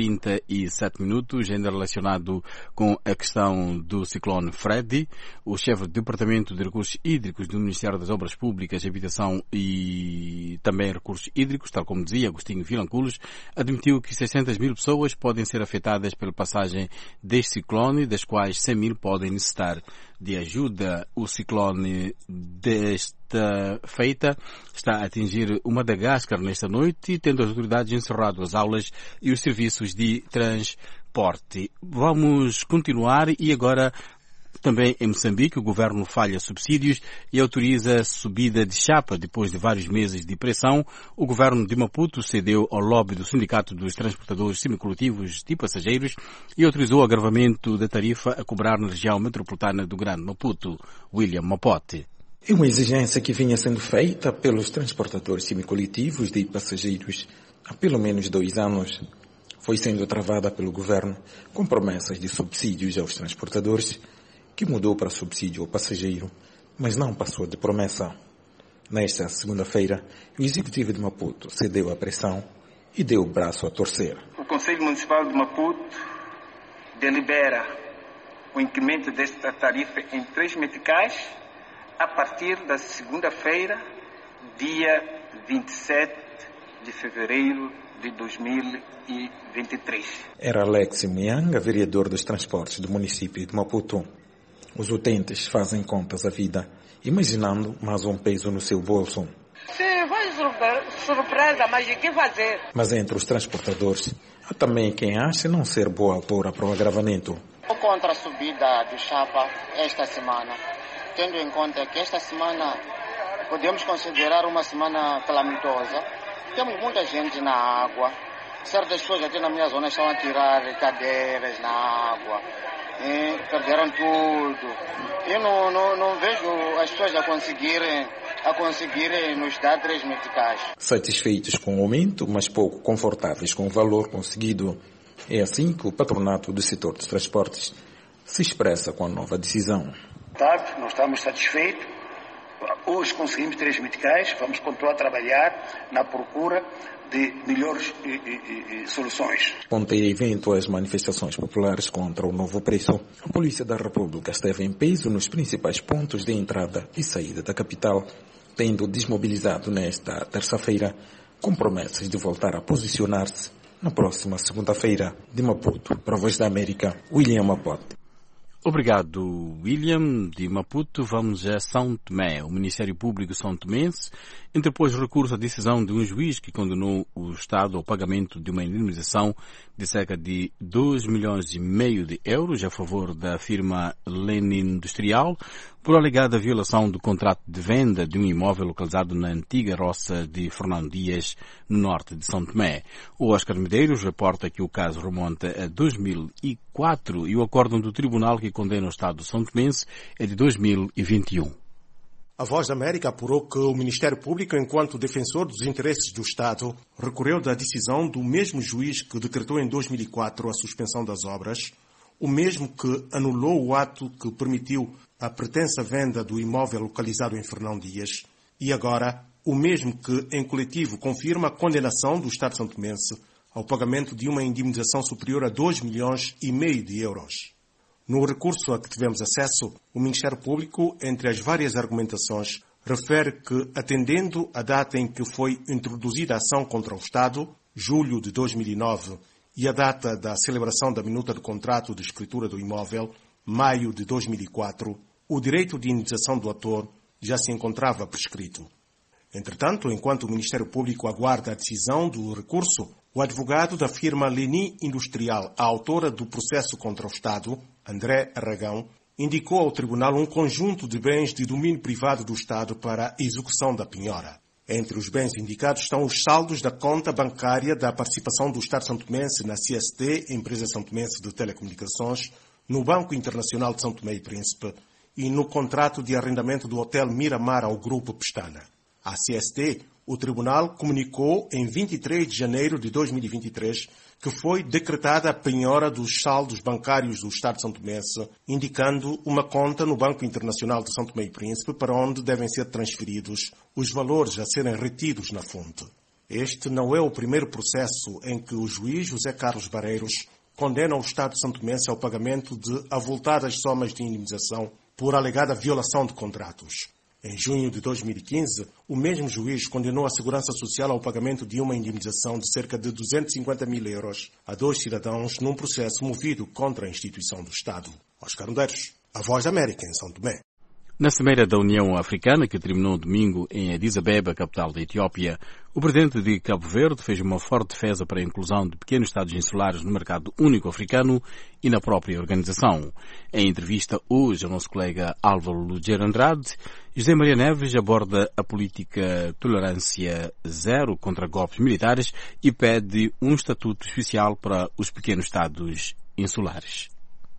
37 minutos. Ainda relacionado com a questão do ciclone Freddy, o chefe do Departamento de Recursos Hídricos do Ministério das Obras Públicas, Habitação e também Recursos Hídricos, tal como dizia Agostinho Vilanculos, admitiu que 600 mil pessoas podem ser afetadas pela passagem deste ciclone, das quais 100 mil podem necessitar de ajuda. O ciclone desta feita está a atingir o Madagascar nesta noite, tendo as autoridades encerrado as aulas e os serviços de transporte. Vamos continuar e agora também em Moçambique o governo falha subsídios e autoriza subida de chapa. Depois de vários meses de pressão, o governo de Maputo cedeu ao lobby do Sindicato dos Transportadores Semicoletivos de Passageiros e autorizou o agravamento da tarifa a cobrar na região metropolitana do Grande Maputo. William Mapote. É uma exigência que vinha sendo feita pelos transportadores semicoletivos de passageiros há pelo menos 2 anos. Foi sendo travada pelo governo com promessas de subsídios aos transportadores, que mudou para subsídio ao passageiro, mas não passou de promessa. Nesta segunda-feira, o Executivo de Maputo cedeu à pressão e deu o braço a torcer. O Conselho Municipal de Maputo delibera o incremento desta tarifa em 3 meticais a partir da segunda-feira, dia 27 de fevereiro de 2023. Era Alex Muyanga, vereador dos transportes do município de Maputo. Os utentes fazem contas à vida, imaginando mais um peso no seu bolso. Sim, foi surpresa, mas o que fazer? Mas entre os transportadores, há também quem acha não ser boa altura para o agravamento. Estou contra a subida do chapa esta semana, tendo em conta que esta semana podemos considerar uma semana calamitosa. Temos muita gente na água, certas pessoas aqui na minha zona estão a tirar cadeiras na água. Perderam tudo. Eu não vejo as pessoas a conseguirem nos dar 3 meticais. Satisfeitos com o aumento, mas pouco confortáveis com o valor conseguido. É assim que o patronato do setor dos transportes se expressa com a nova decisão. Não estamos satisfeitos. Hoje conseguimos 3 meticais. Vamos continuar a trabalhar na procura de melhores soluções. Ontem, eventuais manifestações populares contra o novo preço, a Polícia da República esteve em peso nos principais pontos de entrada e saída da capital, tendo desmobilizado nesta terça-feira, com promessas de voltar a posicionar-se na próxima segunda-feira. De Maputo, para a Voz da América, William Mapote. Obrigado, William. De Maputo, vamos a São Tomé. O Ministério Público São Tomense interpôs recurso à decisão de um juiz que condenou o Estado ao pagamento de uma indemnização de cerca de 2,5 milhões de euros a favor da firma Lenin Industrial por alegada violação do contrato de venda de um imóvel localizado na antiga roça de Fernão Dias, no norte de São Tomé. O Oscar Medeiros reporta que o caso remonta a 2004 e o acórdão do tribunal que condena o Estado de São Tomense é de 2021. A Voz da América apurou que o Ministério Público, enquanto defensor dos interesses do Estado, recorreu da decisão do mesmo juiz que decretou em 2004 a suspensão das obras, o mesmo que anulou o ato que permitiu a pretensa venda do imóvel localizado em Fernão Dias, e agora o mesmo que, em coletivo, confirma a condenação do Estado santomense ao pagamento de uma indemnização superior a 2,5 milhões de euros. No recurso a que tivemos acesso, o Ministério Público, entre as várias argumentações, refere que, atendendo a data em que foi introduzida a ação contra o Estado, julho de 2009, e a data da celebração da minuta de contrato de escritura do imóvel, maio de 2004, o direito de indenização do ator já se encontrava prescrito. Entretanto, enquanto o Ministério Público aguarda a decisão do recurso, o advogado da firma Lenin Industrial, a autora do processo contra o Estado, André Aragão, indicou ao Tribunal um conjunto de bens de domínio privado do Estado para a execução da penhora. Entre os bens indicados estão os saldos da conta bancária da participação do Estado santomense na CST, Empresa Santomense de Telecomunicações, no Banco Internacional de São Tomé e Príncipe e no contrato de arrendamento do Hotel Miramar ao Grupo Pestana. A CST, o Tribunal comunicou em 23 de janeiro de 2023 que foi decretada a penhora dos saldos bancários do Estado santomense, indicando uma conta no Banco Internacional de São Tomé e Príncipe para onde devem ser transferidos os valores a serem retidos na fonte. Este não é o primeiro processo em que o juiz José Carlos Barreiros condena o Estado santomense ao pagamento de avultadas somas de indemnização por alegada violação de contratos. Em junho de 2015, o mesmo juiz condenou a Segurança Social ao pagamento de uma indemnização de cerca de 250 mil euros a 2 cidadãos num processo movido contra a instituição do Estado. Oscar Medeiros, a Voz da América, em São Tomé. Na Cimeira da União Africana, que terminou domingo em Addis Abeba, capital da Etiópia, o presidente de Cabo Verde fez uma forte defesa para a inclusão de pequenos Estados insulares no mercado único africano e na própria organização. Em entrevista hoje ao nosso colega Álvaro Lugero Andrade, José Maria Neves aborda a política tolerância zero contra golpes militares e pede um estatuto especial para os pequenos Estados insulares.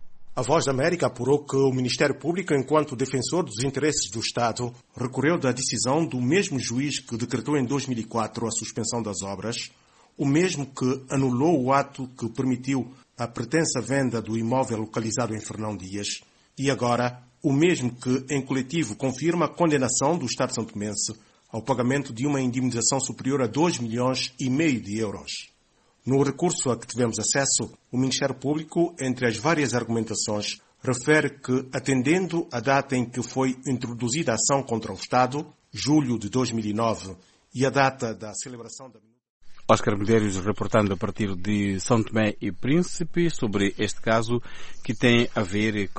A Voz da América apurou que o Ministério Público, enquanto defensor dos interesses do Estado, recorreu da decisão do mesmo juiz que decretou em 2004 a suspensão das obras, o mesmo que anulou o ato que permitiu a pretensa venda do imóvel localizado em Fernão Dias, e agora o mesmo que, em coletivo, confirma a condenação do Estado santomense ao pagamento de uma indemnização superior a 2,5 milhões de euros. No recurso a que tivemos acesso, o Ministério Público, entre as várias argumentações, refere que, atendendo a data em que foi introduzida a ação contra o Estado, julho de 2009, e a data da celebração da... Oscar Medeiros reportando a partir de São Tomé e Príncipe sobre este caso que tem a ver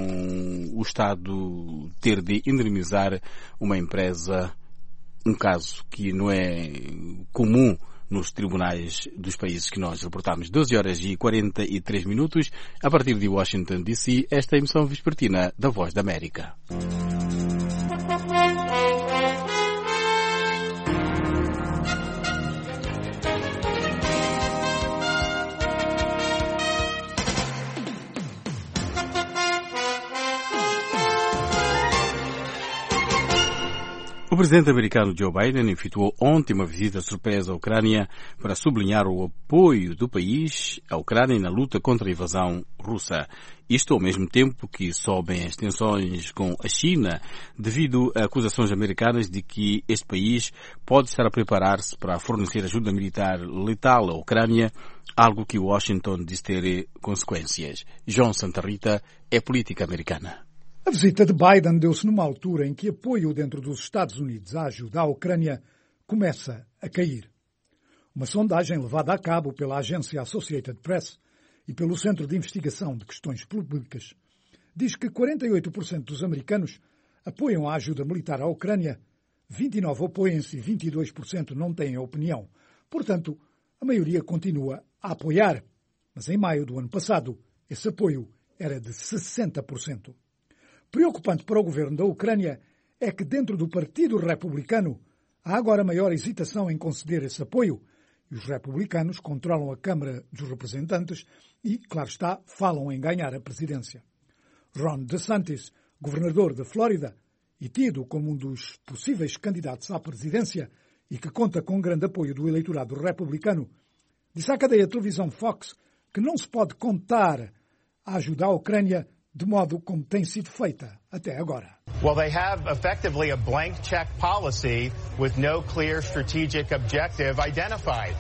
com o Estado ter de indemnizar uma empresa, um caso que não é comum nos tribunais dos países que nós reportamos. 12h43, a partir de Washington, D.C., esta é a emissão vespertina da Voz da América. O presidente americano Joe Biden efetuou ontem uma visita surpresa à Ucrânia para sublinhar o apoio do país à Ucrânia na luta contra a invasão russa. Isto ao mesmo tempo que sobem as tensões com a China devido a acusações americanas de que este país pode estar a preparar-se para fornecer ajuda militar letal à Ucrânia, algo que Washington diz ter consequências. João Santa Rita é política americana. A visita de Biden deu-se numa altura em que apoio dentro dos Estados Unidos à ajuda à Ucrânia começa a cair. Uma sondagem levada a cabo pela agência Associated Press e pelo Centro de Investigação de Questões Públicas diz que 48% dos americanos apoiam a ajuda militar à Ucrânia, 29% opõem-se e 22% não têm opinião. Portanto, a maioria continua a apoiar. Mas em maio do ano passado, esse apoio era de 60%. Preocupante para o governo da Ucrânia é que dentro do Partido Republicano há agora maior hesitação em conceder esse apoio e os republicanos controlam a Câmara dos Representantes e, claro está, falam em ganhar a presidência. Ron DeSantis, governador da Flórida e tido como um dos possíveis candidatos à presidência e que conta com grande apoio do eleitorado republicano, disse à cadeia de televisão Fox que não se pode contar a ajuda à Ucrânia de modo como tem sido feita até agora. Well, they have effectively a blank check policy with no clear strategic objective identified.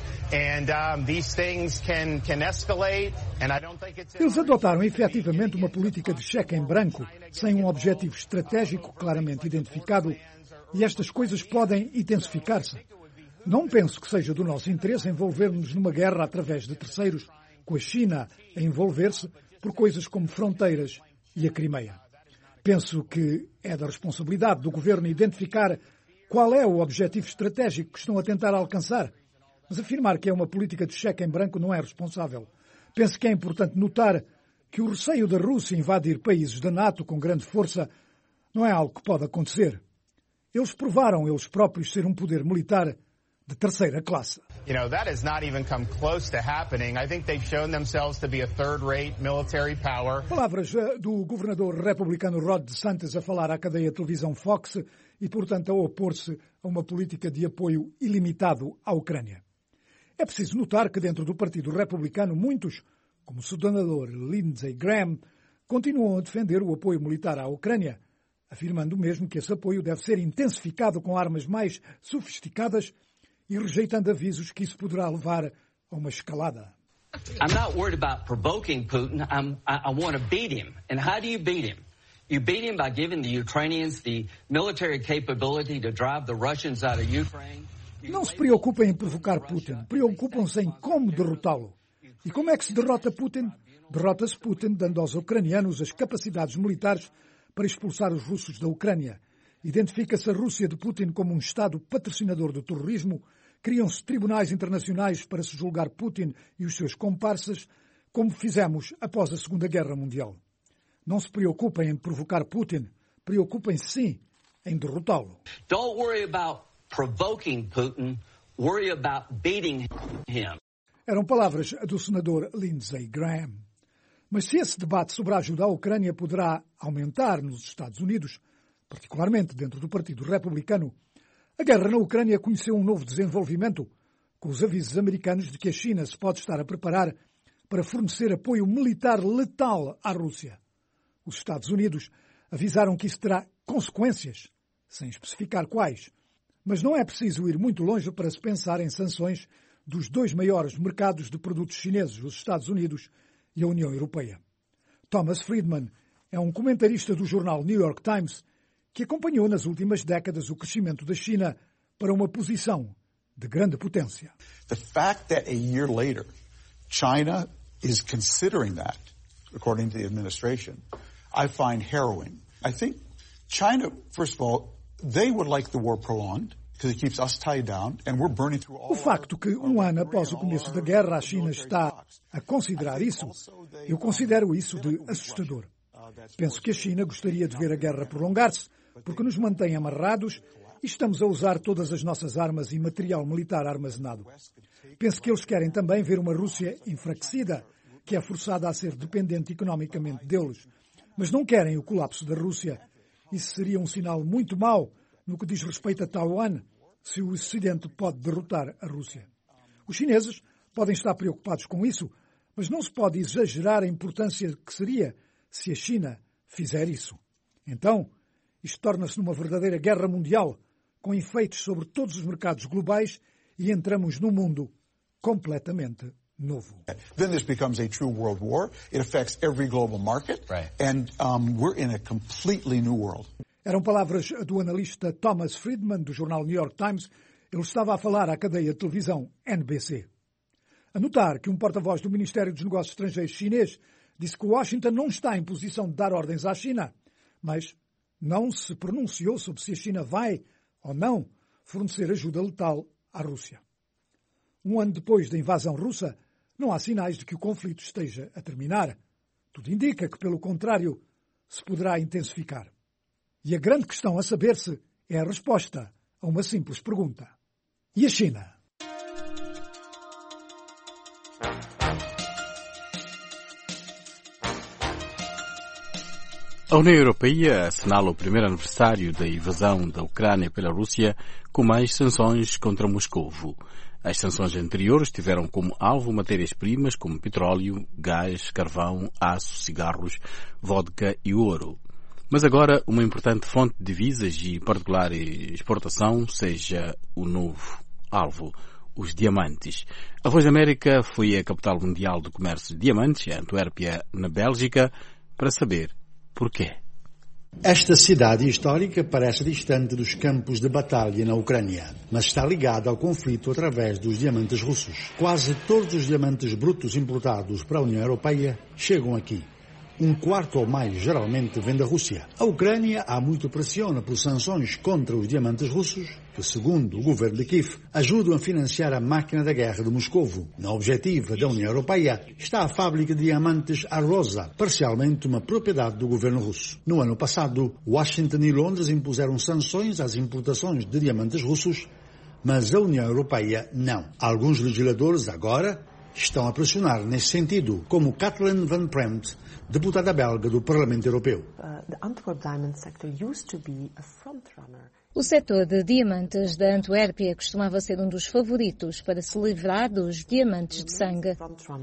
And these things can escalate, and I don't think it's... Eles adotaram efetivamente uma política de cheque em branco, sem um objetivo estratégico claramente identificado, e estas coisas podem intensificar-se. Não penso que seja do nosso interesse envolvermos numa guerra através de terceiros, com a China a envolver-se por coisas como fronteiras e a Crimeia. Penso que é da responsabilidade do governo identificar qual é o objetivo estratégico que estão a tentar alcançar. Mas afirmar que é uma política de cheque em branco não é responsável. Penso que é importante notar que o receio da Rússia invadir países da NATO com grande força não é algo que pode acontecer. Eles provaram eles próprios ser um poder militar de terceira classe. You know, that has not even come close to happening. I think they've shown themselves to be a third-rate military power. Palavras do governador republicano Ron DeSantis a falar à cadeia de televisão Fox e, portanto, a opor-se a uma política de apoio ilimitado à Ucrânia. É preciso notar que dentro do Partido Republicano muitos, como o senador Lindsey Graham, continuam a defender o apoio militar à Ucrânia, afirmando mesmo que esse apoio deve ser intensificado com armas mais sofisticadas e rejeitando avisos que isso poderá levar a uma escalada. I'm not worried about provoking Putin. I want to beat him. And how do you beat him? You beat him by giving the Ukrainians the military capability to drive the Russians out of Ukraine. Não se preocupem em provocar Putin. Preocupam-se em como derrotá-lo. E como é que se derrota Putin? Derrota-se Putin dando aos ucranianos as capacidades militares para expulsar os russos da Ucrânia. Identifica-se a Rússia de Putin como um Estado patrocinador do terrorismo. Criam-se tribunais internacionais para se julgar Putin e os seus comparsas, como fizemos após a Segunda Guerra Mundial. Não se preocupem em provocar Putin, preocupem-se sim em derrotá-lo. Don't worry about provoking Putin, worry about beating him. Eram palavras do senador Lindsey Graham. Mas se esse debate sobre a ajuda à Ucrânia poderá aumentar nos Estados Unidos, particularmente dentro do Partido Republicano, a guerra na Ucrânia conheceu um novo desenvolvimento, com os avisos americanos de que a China se pode estar a preparar para fornecer apoio militar letal à Rússia. Os Estados Unidos avisaram que isso terá consequências, sem especificar quais. Mas não é preciso ir muito longe para se pensar em sanções dos dois maiores mercados de produtos chineses, os Estados Unidos e a União Europeia. Thomas Friedman é um comentarista do jornal New York Times que acompanhou nas últimas décadas o crescimento da China para uma posição de grande potência. The fact that a year later China is considering that, according to the administration, I find harrowing. I think China, first of all, they would like the war prolonged because it keeps us tied down and we're burning through all. O facto que um ano após o começo da guerra a China está a considerar isso, eu considero isso de assustador. Penso que a China gostaria de ver a guerra prolongar-se, porque nos mantém amarrados e estamos a usar todas as nossas armas e material militar armazenado. Penso que eles querem também ver uma Rússia enfraquecida, que é forçada a ser dependente economicamente deles. Mas não querem o colapso da Rússia. Isso seria um sinal muito mau no que diz respeito a Taiwan, se o Ocidente pode derrotar a Rússia. Os chineses podem estar preocupados com isso, mas não se pode exagerar a importância que seria se a China fizer isso. Então, isto torna-se numa verdadeira guerra mundial, com efeitos sobre todos os mercados globais e entramos num mundo completamente novo. Then this becomes a true world war. It affects every global market. Right. And we're in a completely new world. Eram palavras do analista Thomas Friedman, do jornal New York Times. Ele estava a falar à cadeia de televisão NBC. A notar que um porta-voz do Ministério dos Negócios Estrangeiros chinês disse que Washington não está em posição de dar ordens à China, mas não se pronunciou sobre se a China vai ou não fornecer ajuda letal à Rússia. Um ano depois da invasão russa, não há sinais de que o conflito esteja a terminar. Tudo indica que, pelo contrário, se poderá intensificar. E a grande questão a saber-se é a resposta a uma simples pergunta. E a China? A União Europeia assinala o primeiro aniversário da invasão da Ucrânia pela Rússia com mais sanções contra Moscovo. As sanções anteriores tiveram como alvo matérias-primas como petróleo, gás, carvão, aço, cigarros, vodka e ouro. Mas agora uma importante fonte de divisas e particular exportação seja o novo alvo, os diamantes. A Voz da América foi à capital mundial do comércio de diamantes, Antuérpia, na Bélgica, para saber porquê. Esta cidade histórica parece distante dos campos de batalha na Ucrânia, mas está ligada ao conflito através dos diamantes russos. Quase todos os diamantes brutos importados para a União Europeia chegam aqui. Um quarto ou mais geralmente vem da Rússia. A Ucrânia há muito pressiona por sanções contra os diamantes russos, que, segundo o governo de Kiev, ajudam a financiar a máquina da guerra de Moscovo. Na objetiva da União Europeia está a fábrica de diamantes Arrosa, parcialmente uma propriedade do governo russo. No ano passado, Washington e Londres impuseram sanções às importações de diamantes russos, mas a União Europeia não. Alguns legisladores agora estão a pressionar nesse sentido, como Kathleen Van Premt, deputada belga do Parlamento Europeu. O setor de diamantes da Antuérpia costumava ser um dos favoritos para se livrar dos diamantes de sangue.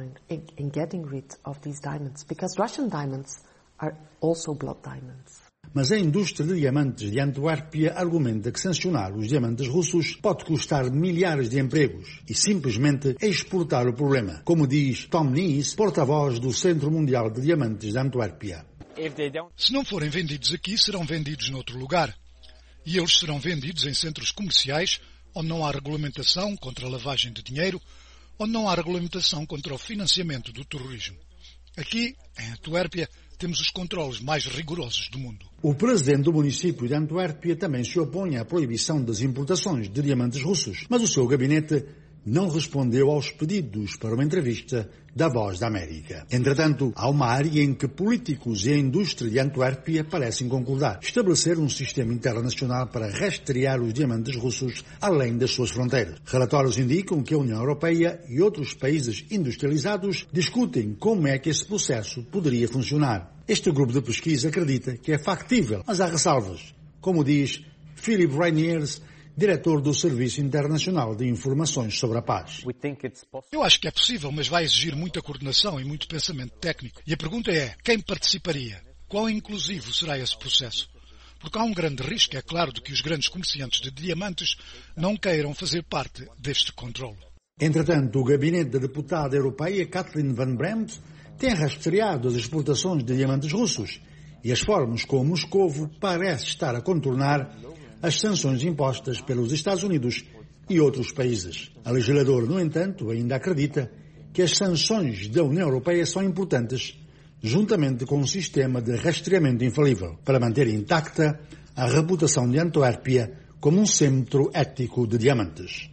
Mas a indústria de diamantes de Antuérpia argumenta que sancionar os diamantes russos pode custar milhares de empregos e simplesmente exportar o problema, como diz Tom Nees, porta-voz do Centro Mundial de Diamantes de Antuérpia. Se não forem vendidos aqui, serão vendidos noutro lugar. E eles serão vendidos em centros comerciais onde não há regulamentação contra a lavagem de dinheiro, onde não há regulamentação contra o financiamento do terrorismo. Aqui, em Antuérpia, temos os controles mais rigorosos do mundo. O presidente do município de Antuérpia também se opõe à proibição das importações de diamantes russos, mas o seu gabinete não respondeu aos pedidos para uma entrevista da Voz da América. Entretanto, há uma área em que políticos e a indústria de Antuérpia parecem concordar: estabelecer um sistema internacional para rastrear os diamantes russos além das suas fronteiras. Relatórios indicam que a União Europeia e outros países industrializados discutem como é que esse processo poderia funcionar. Este grupo de pesquisa acredita que é factível, mas há ressalvas, como diz Philip Reyniers, diretor do Serviço Internacional de Informações sobre a Paz. Eu acho que é possível, mas vai exigir muita coordenação e muito pensamento técnico. E a pergunta é, quem participaria? Quão inclusivo será esse processo? Porque há um grande risco, é claro, de que os grandes comerciantes de diamantes não queiram fazer parte deste controle. Entretanto, o gabinete da deputada europeia Kathleen Van Bremt tem rastreado as exportações de diamantes russos e as formas como Moscovo parece estar a contornar as sanções impostas pelos Estados Unidos e outros países. A legisladora, no entanto, ainda acredita que as sanções da União Europeia são importantes, juntamente com um sistema de rastreamento infalível, para manter intacta a reputação de Antuérpia como um centro ético de diamantes.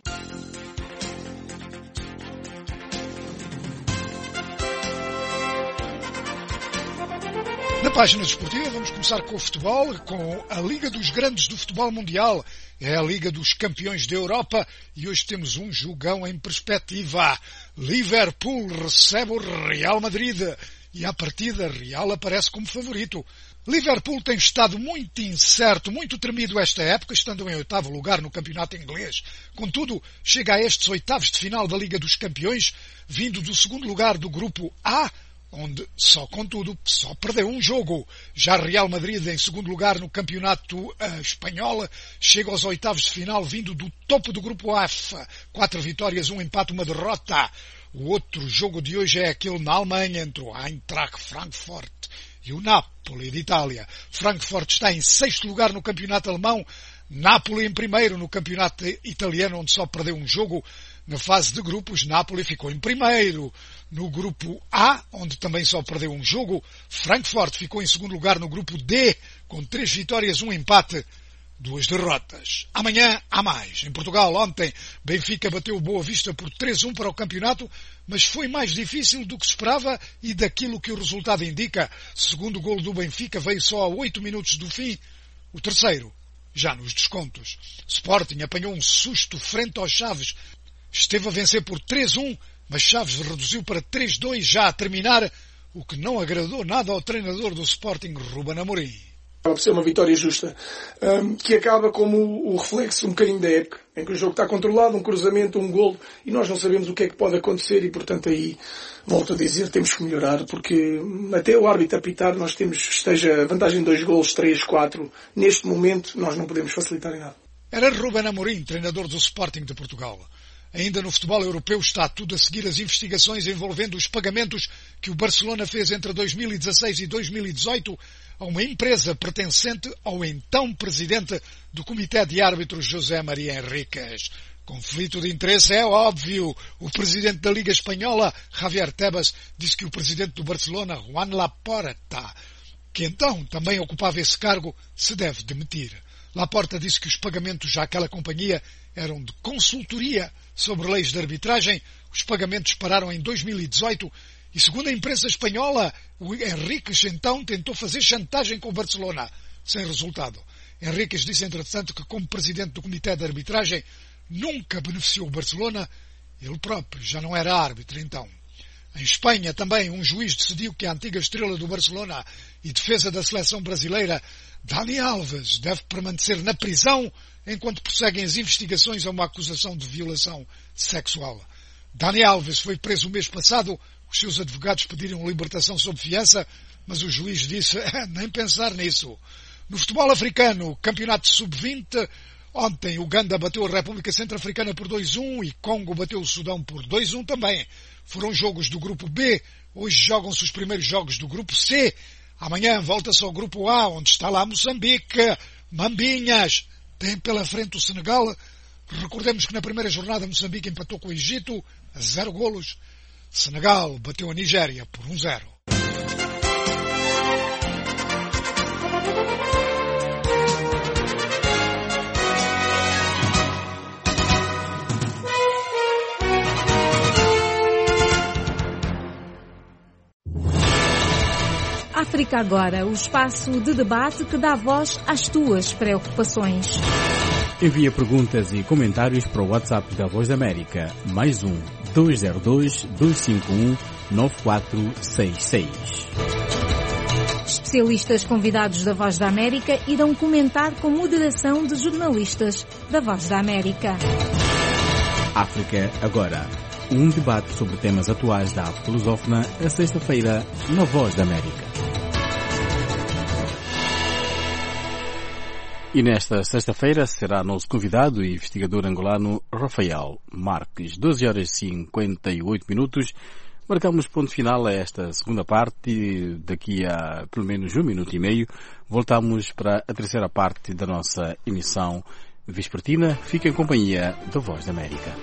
Na página desportiva vamos começar com o futebol, com a Liga dos Grandes do Futebol Mundial. É a Liga dos Campeões da Europa e hoje temos um jogão em perspectiva. Liverpool recebe o Real Madrid e à partida Real aparece como favorito. Liverpool tem estado muito incerto, muito tremido esta época, estando em 8º lugar no campeonato inglês. Contudo, chega a estes 8avos de final da Liga dos Campeões, vindo do 2º lugar do grupo A, onde, contudo, só perdeu um jogo. Já Real Madrid, em 2º lugar no campeonato espanhol, chega aos 8avos de final, vindo do topo do grupo F. 4 vitórias, 1 empate, 1 derrota. O outro jogo de hoje é aquele na Alemanha entre o Eintracht Frankfurt e o Napoli de Itália. Frankfurt está em 6º lugar no campeonato alemão, Napoli em 1º no campeonato italiano, onde só perdeu um jogo. Na fase de grupos, Napoli ficou em 1º. No grupo A, onde também só perdeu um jogo, Frankfurt ficou em 2º lugar no grupo D, com 3 vitórias, 1 empate, 2 derrotas. Amanhã há mais. Em Portugal, ontem, Benfica bateu o Boa Vista por 3-1 para o campeonato, mas foi mais difícil do que se esperava e daquilo que o resultado indica. Segundo golo do Benfica veio só a 8 minutos do fim, o terceiro já nos descontos. Sporting apanhou um susto frente aos Chaves. Esteve a vencer por 3-1, mas Chaves reduziu para 3-2 já a terminar, o que não agradou nada ao treinador do Sporting, Ruben Amorim. Acaba por ser uma vitória justa, que acaba como o reflexo um bocadinho da época, em que o jogo está controlado, um cruzamento, um golo, e nós não sabemos o que é que pode acontecer e, portanto, aí, volto a dizer, temos que melhorar, porque até o árbitro apitar, nós temos, esteja vantagem de 2 golos, 3, 4, neste momento, nós não podemos facilitar em nada. Era Ruben Amorim, treinador do Sporting de Portugal. Ainda no futebol europeu está tudo a seguir as investigações envolvendo os pagamentos que o Barcelona fez entre 2016 e 2018 a uma empresa pertencente ao então presidente do Comitê de Árbitros, José Maria Henriques. Conflito de interesse é óbvio. O presidente da Liga Espanhola, Javier Tebas, disse que o presidente do Barcelona, Joan Laporta, que então também ocupava esse cargo, se deve demitir. Laporta disse que os pagamentos àquela companhia eram de consultoria sobre leis de arbitragem. Os pagamentos pararam em 2018 e, segundo a imprensa espanhola, o Henriques então tentou fazer chantagem com o Barcelona, sem resultado. Henriques disse, entretanto, que como presidente do Comitê de Arbitragem nunca beneficiou o Barcelona. Ele próprio já não era árbitro então. Em Espanha também um juiz decidiu que a antiga estrela do Barcelona e defesa da seleção brasileira, Dani Alves, deve permanecer na prisão enquanto prosseguem as investigações a uma acusação de violação sexual. Dani Alves foi preso o mês passado. Os seus advogados pediram libertação sob fiança, mas o juiz disse nem pensar nisso. No futebol africano, campeonato sub-20, ontem Uganda bateu a República Centro-Africana por 2-1 e Congo bateu o Sudão por 2-1 também. Foram jogos do grupo B. Hoje jogam-se os primeiros jogos do grupo C. Amanhã volta-se ao grupo A, onde está lá Moçambique. Mambinhas tem pela frente o Senegal. Recordemos que na primeira jornada Moçambique empatou com o Egito a 0 golos. Senegal bateu a Nigéria por 1-0. África Agora, o espaço de debate que dá voz às tuas preocupações. Envia perguntas e comentários para o WhatsApp da Voz da América, +1 202 251 9466. Especialistas convidados da Voz da América irão comentar com moderação de jornalistas da Voz da América. África Agora, um debate sobre temas atuais da África lusófona, a sexta-feira, na Voz da América. E nesta sexta-feira será nosso convidado o investigador angolano Rafael Marques. 12h58. Marcamos ponto final a esta segunda parte. Daqui a pelo menos 1 minuto e meio voltamos para a terceira parte da nossa emissão vespertina. Fique em companhia da Voz da América.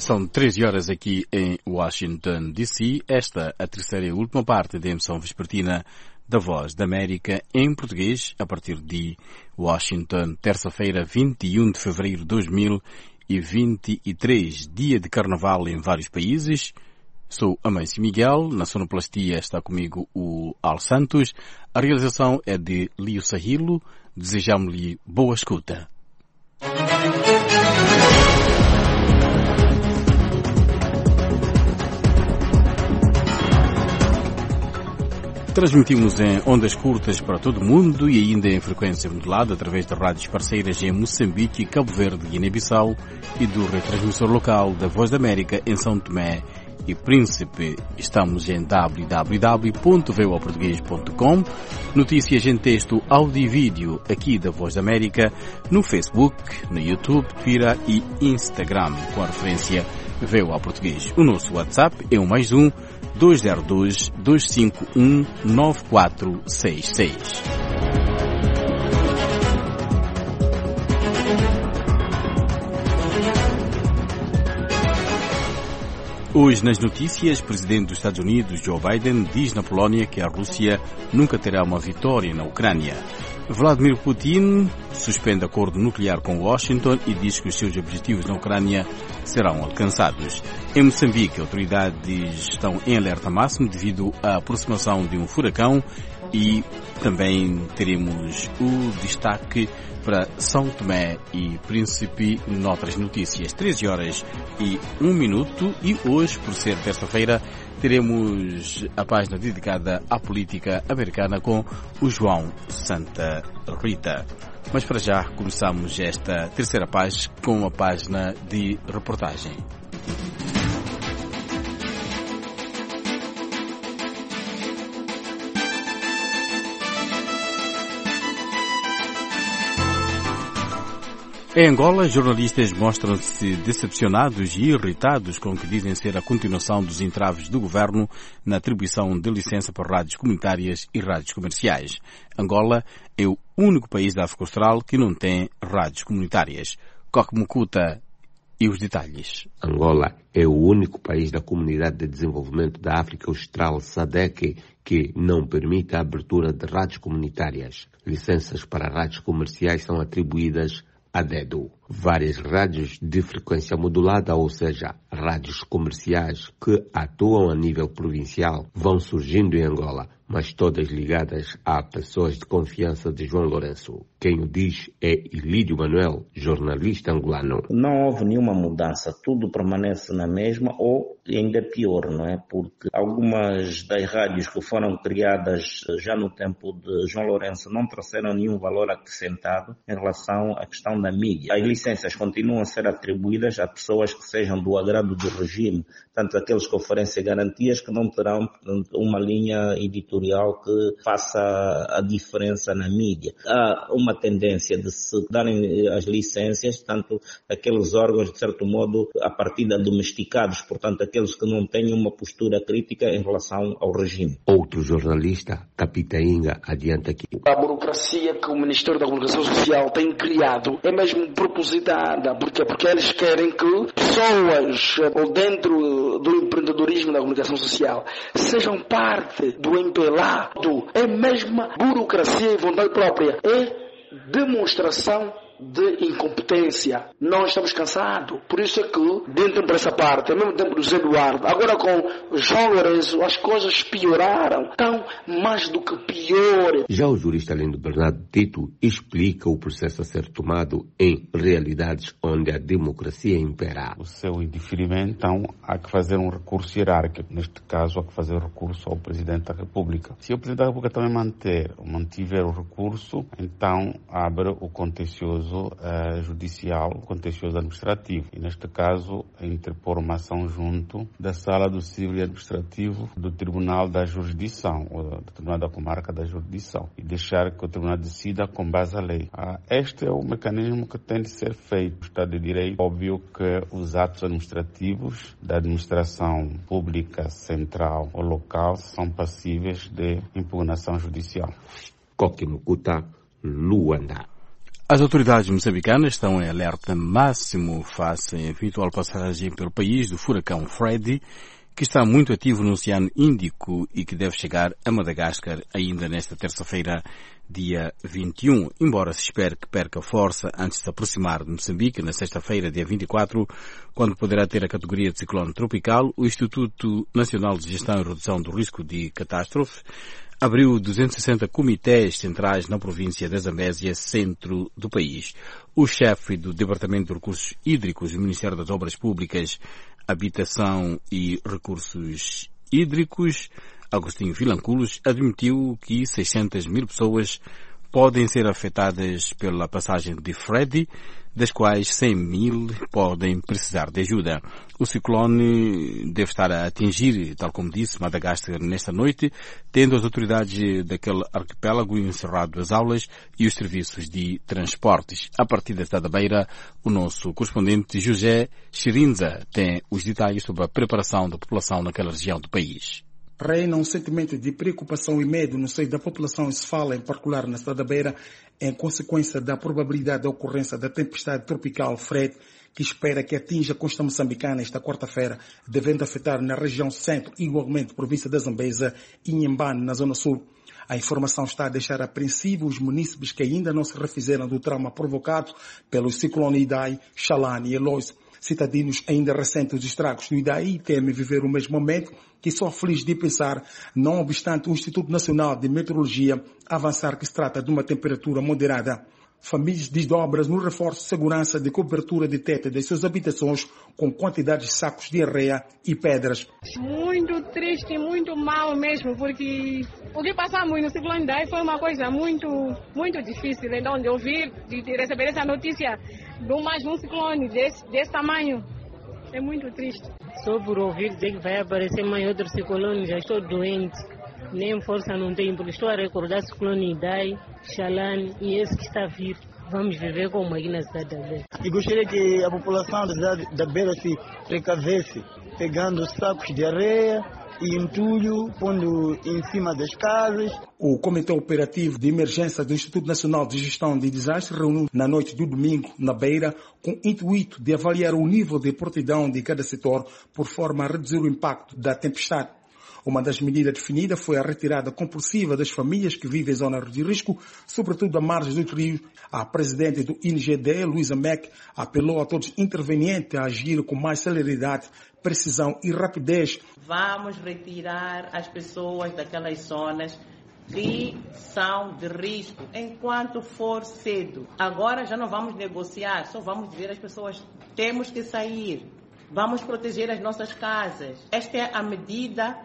São 13 horas aqui em Washington, D.C. Esta a terceira e última parte da emissão vespertina da Voz da América em português, a partir de Washington, terça-feira, 21 de fevereiro de 2023, dia de carnaval em vários países. Sou Amâncio Miguel, na sonoplastia está comigo o Al Santos. A realização é de Lio Sahilo. Desejamos-lhe boa escuta. Transmitimos em ondas curtas para todo o mundo e ainda em frequência modulada através de rádios parceiras em Moçambique, Cabo Verde, Guiné-Bissau e do retransmissor local da Voz da América em São Tomé e Príncipe. Estamos em www.voaportugues.com. Notícias em texto, áudio e vídeo aqui da Voz da América no Facebook, no YouTube, Twitter e Instagram com a referência VOA Português. O nosso WhatsApp é o +1 202 251 9466. Hoje nas notícias, o presidente dos Estados Unidos, Joe Biden, diz na Polónia que a Rússia nunca terá uma vitória na Ucrânia. Vladimir Putin suspende acordo nuclear com Washington e diz que os seus objetivos na Ucrânia serão alcançados. Em Moçambique, autoridades estão em alerta máximo devido à aproximação de um furacão e também teremos o destaque para São Tomé e Príncipe noutras notícias. 13 horas e 1 minuto e hoje, por ser terça-feira, teremos a página dedicada à política americana com o João Santa Rita. Mas para já começamos esta terceira página com a página de reportagem. Em Angola, jornalistas mostram-se decepcionados e irritados com o que dizem ser a continuação dos entraves do governo na atribuição de licença para rádios comunitárias e rádios comerciais. Angola é o único país da África Austral que não tem rádios comunitárias. Coque Mukuta e os detalhes. Angola é o único país da Comunidade de Desenvolvimento da África Austral, SADC, que não permite a abertura de rádios comunitárias. Licenças para rádios comerciais são atribuídas a dedo. Várias rádios de frequência modulada, ou seja, rádios comerciais que atuam a nível provincial, vão surgindo em Angola, mas todas ligadas a pessoas de confiança de João Lourenço. Quem o diz é Ilídio Manuel, jornalista angolano. Não houve nenhuma mudança, tudo permanece na mesma ou ainda pior, não é? Porque algumas das rádios que foram criadas já no tempo de João Lourenço não trouxeram nenhum valor acrescentado em relação à questão da mídia. As licenças continuam a ser atribuídas a pessoas que sejam do agrado do regime, tanto aqueles que oferecem garantias que não terão uma linha editorial que faça a diferença na mídia. Há uma tendência de se darem as licenças, tanto aqueles órgãos, de certo modo, a partida domesticados, portanto, aqueles que não têm uma postura crítica em relação ao regime. Outro jornalista, Capitainga, adianta aqui. A burocracia que o Ministério da Comunicação Social tem criado é mesmo propositada. Porque eles querem que pessoas ou dentro do empreendedorismo da comunicação social sejam parte do empelado. É mesma burocracia e vontade própria. É demonstração de incompetência. Nós estamos cansados. Por isso é que, dentro dessa parte, ao mesmo tempo do Zé Eduardo, agora com João Lourenço, as coisas pioraram. Estão mais do que pior. Já o jurista Lindo Bernardo Tito explica o processo a ser tomado em realidades onde a democracia impera. O seu indeferimento, então, há que fazer um recurso hierárquico. Neste caso, há que fazer recurso ao Presidente da República. Se o Presidente da República também mantiver o recurso, então abre o contencioso judicial, contencioso administrativo. E neste caso, interpor uma ação junto da Sala do Civil e Administrativo do Tribunal da Jurisdição, ou do Tribunal da Comarca da Jurisdição, e deixar que o Tribunal decida com base à lei. Este é o mecanismo que tem de ser feito. O Estado de Direito, óbvio que os atos administrativos da administração pública central ou local são passíveis de impugnação judicial. Coque Mukuta, Luanda. As autoridades moçambicanas estão em alerta máximo face à eventual passagem pelo país do furacão Freddy, que está muito ativo no Oceano Índico e que deve chegar a Madagascar ainda nesta terça-feira, dia 21. Embora se espere que perca força antes de se aproximar de Moçambique, na sexta-feira, dia 24, quando poderá ter a categoria de ciclone tropical, o Instituto Nacional de Gestão e Redução do Risco de Catástrofe abriu 260 comitês centrais na província da Zambésia, centro do país. O chefe do Departamento de Recursos Hídricos do Ministério das Obras Públicas, Habitação e Recursos Hídricos, Agostinho Vilanculos, admitiu que 600 mil pessoas podem ser afetadas pela passagem de Freddy, das quais 100 mil podem precisar de ajuda. O ciclone deve estar a atingir, tal como disse, Madagascar nesta noite, tendo as autoridades daquele arquipélago encerrado as aulas e os serviços de transportes. A partir da Cidade da Beira, o nosso correspondente José Chirinza tem os detalhes sobre a preparação da população naquela região do país. Reina um sentimento de preocupação e medo no seio da população, se fala em particular na Cidade da Beira, em consequência da probabilidade da ocorrência da tempestade tropical Fred, que espera que atinja a costa moçambicana esta quarta-feira, devendo afetar na região centro, igualmente província da Zambésia e Inhambane, na zona sul. A informação está a deixar apreensivos os munícipes que ainda não se refizeram do trauma provocado pelos ciclones Idai, Chalane e Eloise. Cidadinos ainda recentes dos estragos do Idai temem viver o mesmo momento, que só feliz de pensar, não obstante o Instituto Nacional de Meteorologia avançar que se trata de uma temperatura moderada. Famílias desdobram no reforço de segurança de cobertura de teto das suas habitações com quantidades de sacos de areia e pedras. Muito triste, muito mal mesmo, porque o que passamos no ciclone Idai foi uma coisa muito difícil. Então, de ouvir, de receber essa notícia de mais um ciclone desse tamanho, é muito triste. Só por ouvir dizer que vai aparecer mais outro ciclone, já estou doente. Nem força não tenho, porque estou a recordar ciclone Idai, Chalane e esse que está a vir. Vamos viver como aqui na cidade da Beira. E gostaria que a população da cidade da Beira se precavesse, pegando sacos de areia e entulho, pondo em cima das casas. O Comitê Operativo de Emergência do Instituto Nacional de Gestão de Desastres reuniu na noite do domingo na Beira com o intuito de avaliar o nível de prontidão de cada setor por forma a reduzir o impacto da tempestade. Uma das medidas definidas foi a retirada compulsiva das famílias que vivem em zonas de risco, sobretudo à margem do rio. A presidente do INGD, Luísa Mack, apelou a todos os intervenientes a agir com mais celeridade, precisão e rapidez. Vamos retirar as pessoas daquelas zonas que são de risco, enquanto for cedo. Agora já não vamos negociar, só vamos dizer às pessoas, temos que sair, vamos proteger as nossas casas. Esta é a medida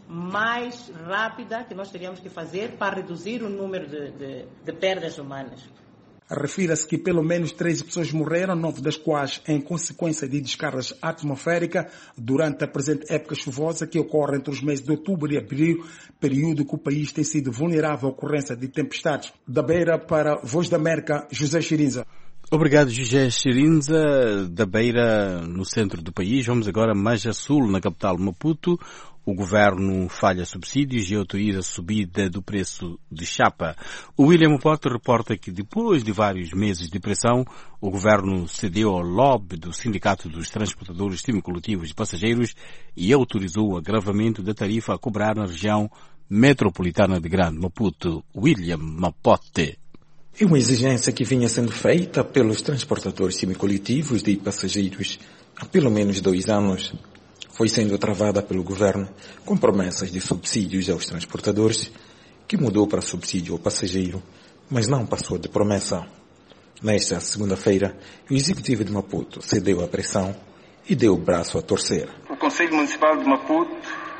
mais rápida que nós teríamos que fazer para reduzir o número de perdas humanas. Refira-se que pelo menos 13 pessoas morreram, 9 das quais em consequência de descargas atmosféricas durante a presente época chuvosa que ocorre entre os meses de outubro e abril, período que o país tem sido vulnerável à ocorrência de tempestades. Da Beira para Voz da América, José Chirinza. Obrigado, José Chirinza. Da Beira, no centro do país, vamos agora mais a sul, na capital Maputo. O governo falha subsídios e autoriza a subida do preço de chapa. O William Potter reporta que depois de vários meses de pressão, o governo cedeu ao lobby do Sindicato dos Transportadores Semicoletivos de Passageiros e autorizou o agravamento da tarifa a cobrar na região metropolitana de Grande Maputo. William Mapote. É uma exigência que vinha sendo feita pelos transportadores semicoletivos de passageiros há pelo menos 2 anos. Foi sendo travada pelo governo com promessas de subsídios aos transportadores, que mudou para subsídio ao passageiro, mas não passou de promessa. Nesta segunda-feira, o executivo de Maputo cedeu à pressão e deu o braço a torcer. O Conselho Municipal de Maputo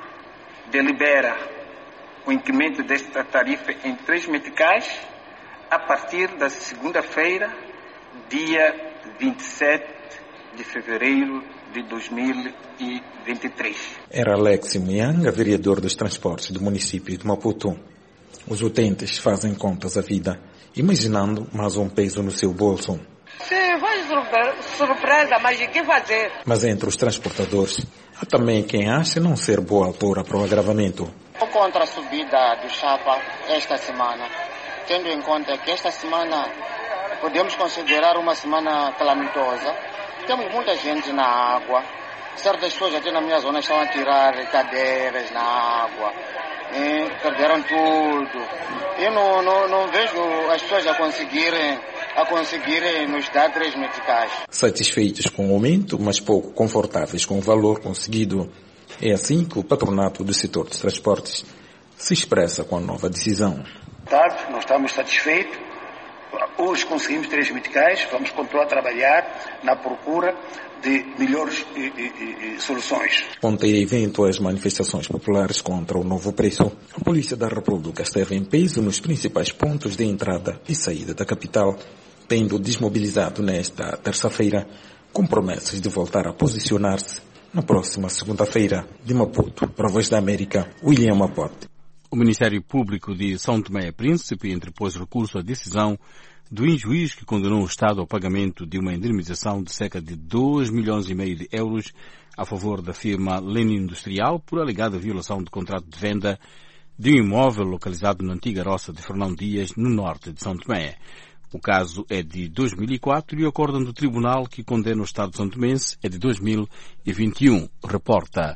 delibera o incremento desta tarifa em 3 meticais a partir da segunda-feira, dia 27 de fevereiro de 2023. Era Alex Mianga, vereador dos transportes do município de Maputo. Os utentes fazem contas à vida, imaginando mais um peso no seu bolso. Sim, foi surpresa, mas o que fazer? Mas entre os transportadores, há também quem acha não ser boa altura para o agravamento. Sou contra a subida do chapa esta semana, tendo em conta que esta semana podemos considerar uma semana calamitosa. Temos muita gente na água. Certas pessoas aqui na minha zona estão a tirar cadeiras na água. Perderam tudo. Eu não vejo as pessoas a conseguirem nos dar 3 meticais. Satisfeitos com o aumento, mas pouco confortáveis com o valor conseguido. É assim que o patronato do setor dos transportes se expressa com a nova decisão. Nós estamos satisfeitos. Hoje conseguimos 3 meticais. Vamos continuar a trabalhar na procura de melhores soluções. Ontem, em evento às manifestações populares contra o novo preço, a Polícia da República esteve em peso nos principais pontos de entrada e saída da capital, tendo desmobilizado nesta terça-feira, com promessas de voltar a posicionar-se na próxima segunda-feira. De Maputo, para a Voz da América, William Apote. O Ministério Público de São Tomé e Príncipe interpôs recurso à decisão do juiz que condenou o Estado ao pagamento de uma indemnização de cerca de 2,5 milhões de euros a favor da firma Leni Industrial por alegada violação de contrato de venda de um imóvel localizado na antiga roça de Fernão Dias, no norte de São Tomé. O caso é de 2004 e o acórdão do tribunal que condena o Estado santomense é de 2021, reporta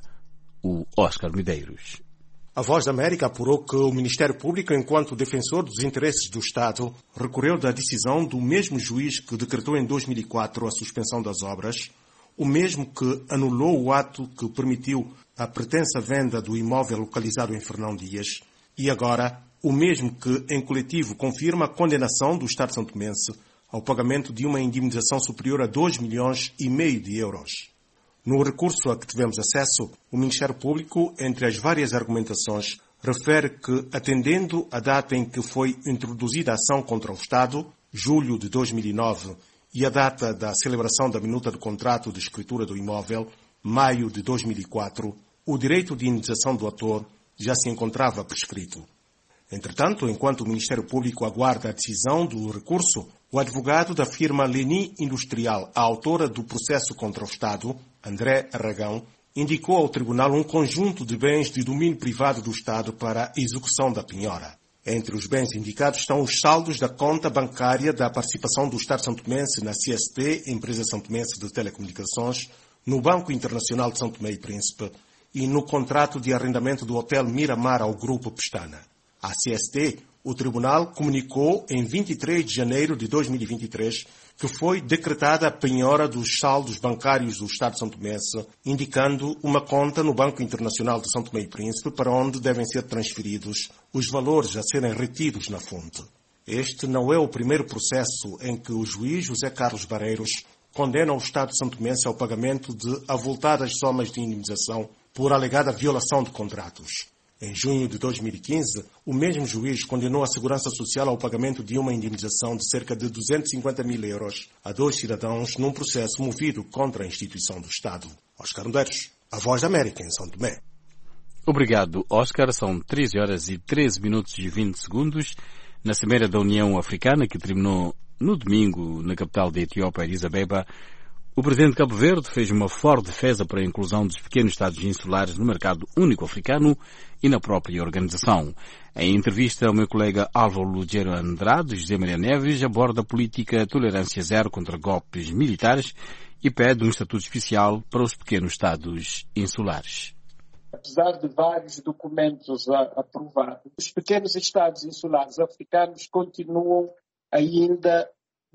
o Oscar Medeiros. A Voz da América apurou que o Ministério Público, enquanto defensor dos interesses do Estado, recorreu da decisão do mesmo juiz que decretou em 2004 a suspensão das obras, o mesmo que anulou o ato que permitiu a pretensa venda do imóvel localizado em Fernão Dias, e agora o mesmo que, em coletivo, confirma a condenação do Estado santomense ao pagamento de uma indemnização superior a 2,5 milhões de euros. No recurso a que tivemos acesso, o Ministério Público, entre as várias argumentações, refere que, atendendo a data em que foi introduzida a ação contra o Estado, julho de 2009, e a data da celebração da minuta do contrato de escritura do imóvel, maio de 2004, o direito de indenização do ator já se encontrava prescrito. Entretanto, enquanto o Ministério Público aguarda a decisão do recurso, o advogado da firma Leni Industrial, a autora do processo contra o Estado, André Aragão, indicou ao Tribunal um conjunto de bens de domínio privado do Estado para a execução da penhora. Entre os bens indicados estão os saldos da conta bancária da participação do Estado santomense na CST, Empresa Santomense de Telecomunicações, no Banco Internacional de São Tomé e Príncipe e no contrato de arrendamento do Hotel Miramar ao Grupo Pestana. A CST, o Tribunal comunicou em 23 de janeiro de 2023 que foi decretada a penhora dos saldos bancários do Estado santomense, indicando uma conta no Banco Internacional de São Tomé e Príncipe para onde devem ser transferidos os valores a serem retidos na fonte. Este não é o primeiro processo em que o juiz José Carlos Barreiros condena o Estado santomense ao pagamento de avultadas somas de indemnização por alegada violação de contratos. Em junho de 2015, o mesmo juiz condenou a Segurança Social ao pagamento de uma indemnização de cerca de 250 mil euros a 2 cidadãos num processo movido contra a instituição do Estado. Oscar Medeiros, a Voz da América, em São Tomé. Obrigado, Oscar. São 13 horas e 13 minutos e 20 segundos. Na Cimeira da União Africana, que terminou no domingo na capital da Etiópia, Addis Abeba, o presidente de Cabo Verde fez uma forte defesa para a inclusão dos pequenos Estados insulares no mercado único africano e na própria organização. Em entrevista ao meu colega Álvaro Lugero Andrade, José Maria Neves aborda a política tolerância zero contra golpes militares e pede um estatuto especial para os pequenos Estados insulares. Apesar de vários documentos aprovados, os pequenos Estados insulares africanos continuam ainda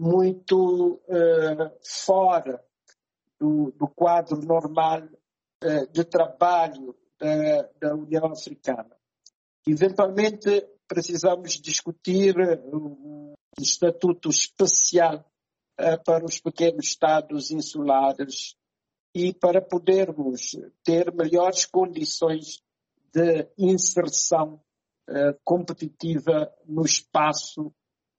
muito fora do quadro normal de trabalho da União Africana. Eventualmente, precisamos discutir um estatuto especial para os pequenos Estados insulares e para podermos ter melhores condições de inserção competitiva no espaço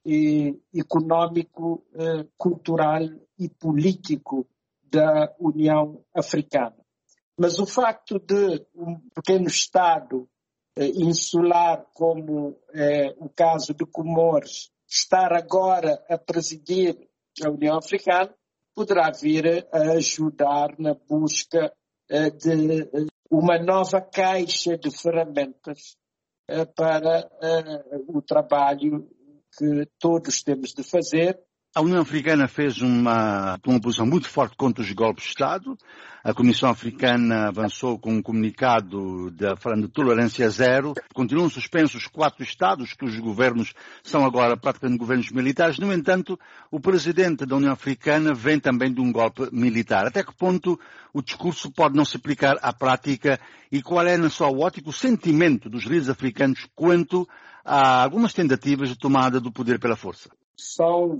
econômico, cultural e político da União Africana. Mas o facto de um pequeno Estado insular, como o caso de Comores, estar agora a presidir a União Africana, poderá vir a ajudar na busca de uma nova caixa de ferramentas para o trabalho que todos temos de fazer A União Africana fez uma posição muito forte contra os golpes de Estado. A Comissão Africana avançou com um comunicado falando de tolerância zero. Continuam suspensos 4 Estados, cujos governos são agora praticamente governos militares. No entanto, o presidente da União Africana vem também de um golpe militar. Até que ponto o discurso pode não se aplicar à prática e qual é, na sua ótica, o sentimento dos líderes africanos quanto a algumas tentativas de tomada do poder pela força? São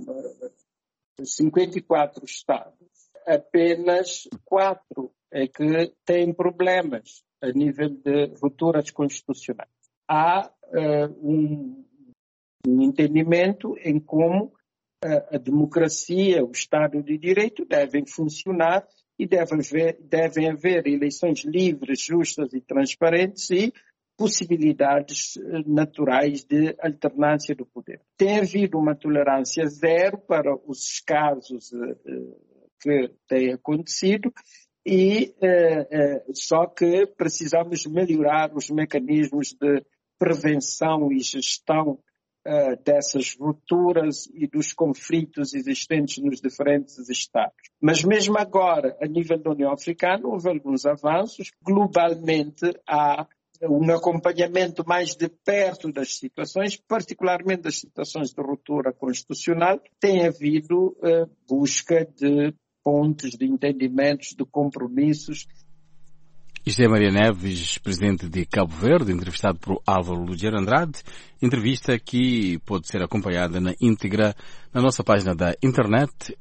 54 Estados. Apenas 4 é que têm problemas a nível de rupturas constitucionais. Há um entendimento em como a democracia, o Estado de Direito devem funcionar e devem haver eleições livres, justas e transparentes e possibilidades naturais de alternância do poder. Tem havido uma tolerância zero para os casos que têm acontecido e só que precisamos melhorar os mecanismos de prevenção e gestão dessas rupturas e dos conflitos existentes nos diferentes Estados. Mas mesmo agora, a nível da União Africana, houve alguns avanços. Globalmente, há um acompanhamento mais de perto das situações, particularmente das situações de ruptura constitucional. Tem havido busca de pontos de entendimentos, de compromissos. Isto é Maria Neves, presidente de Cabo Verde, entrevistado por Álvaro Lugero Andrade. Entrevista que pode ser acompanhada na íntegra na nossa página da internet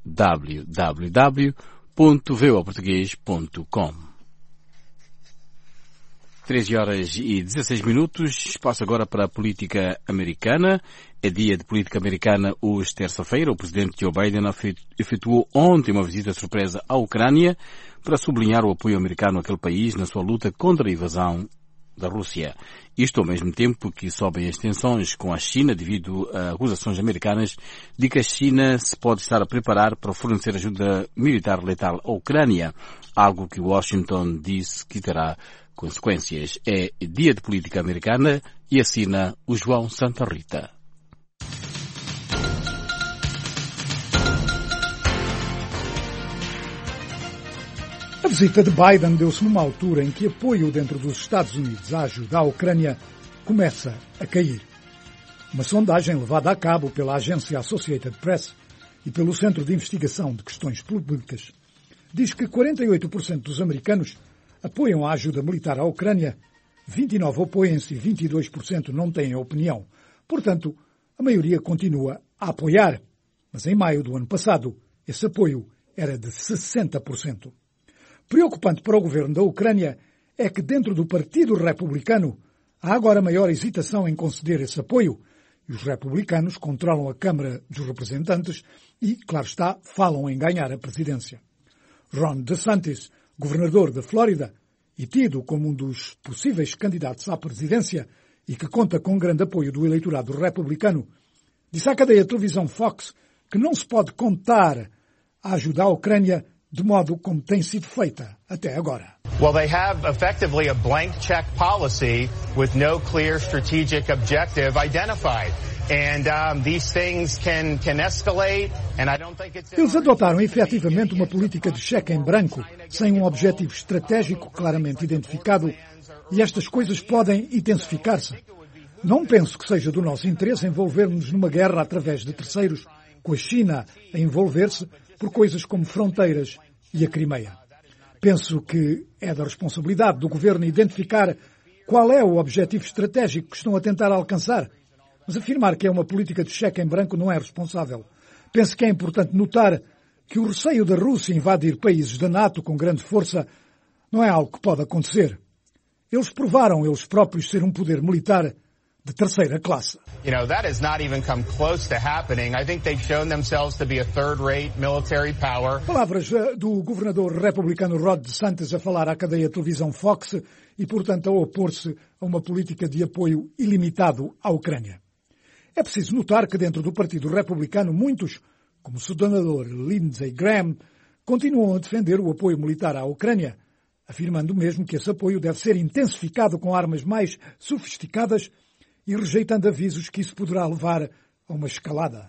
www.voaportugues.com. 13h16. Espaço agora para a política americana. É dia de política americana hoje, terça-feira. O presidente Joe Biden efetuou ontem uma visita surpresa à Ucrânia para sublinhar o apoio americano àquele país na sua luta contra a invasão da Rússia. Isto ao mesmo tempo que sobem as tensões com a China devido a acusações americanas de que a China se pode estar a preparar para fornecer ajuda militar letal à Ucrânia, algo que Washington disse que terá consequências. É dia de política americana e assina o João Santa Rita. A visita de Biden deu-se numa altura em que apoio dentro dos Estados Unidos à ajuda à Ucrânia começa a cair. Uma sondagem levada a cabo pela agência Associated Press e pelo Centro de Investigação de Questões Públicas diz que 48% dos americanos apoiam a ajuda militar à Ucrânia, 29% apoiam-se e 22% não têm opinião. Portanto, a maioria continua a apoiar. Mas em maio do ano passado, esse apoio era de 60%. Preocupante para o governo da Ucrânia é que dentro do Partido Republicano há agora maior hesitação em conceder esse apoio e os republicanos controlam a Câmara dos Representantes e, claro está, falam em ganhar a presidência. Ron DeSantis, governador da Flórida e tido como um dos possíveis candidatos à presidência e que conta com grande apoio do eleitorado republicano, disse à cadeia de televisão Fox que não se pode contar a ajuda à Ucrânia de modo como tem sido feita até agora. Well, they have effectively a blank check policy with no clear strategic objective identified. And these things can escalate, and I don't think it's... Eles adotaram efetivamente uma política de cheque em branco, sem um objetivo estratégico claramente identificado, e estas coisas podem intensificar-se. Não penso que seja do nosso interesse envolver-nos numa guerra através de terceiros, com a China a envolver-se por coisas como fronteiras e a Crimeia. Penso que é da responsabilidade do governo identificar qual é o objetivo estratégico que estão a tentar alcançar. Mas afirmar que é uma política de cheque em branco não é responsável. Penso que é importante notar que o receio da Rússia invadir países da NATO com grande força não é algo que pode acontecer. Eles provaram eles próprios ser um poder militar de terceira classe. You know, that has not even come close to happening. I think they've shown themselves to be a third-rate military power. Palavras do governador republicano Ron DeSantis a falar à cadeia de televisão Fox e, portanto, a opor-se a uma política de apoio ilimitado à Ucrânia. É preciso notar que dentro do Partido Republicano muitos, como o senador Lindsey Graham, continuam a defender o apoio militar à Ucrânia, afirmando mesmo que esse apoio deve ser intensificado com armas mais sofisticadas e rejeitando avisos que isso poderá levar a uma escalada.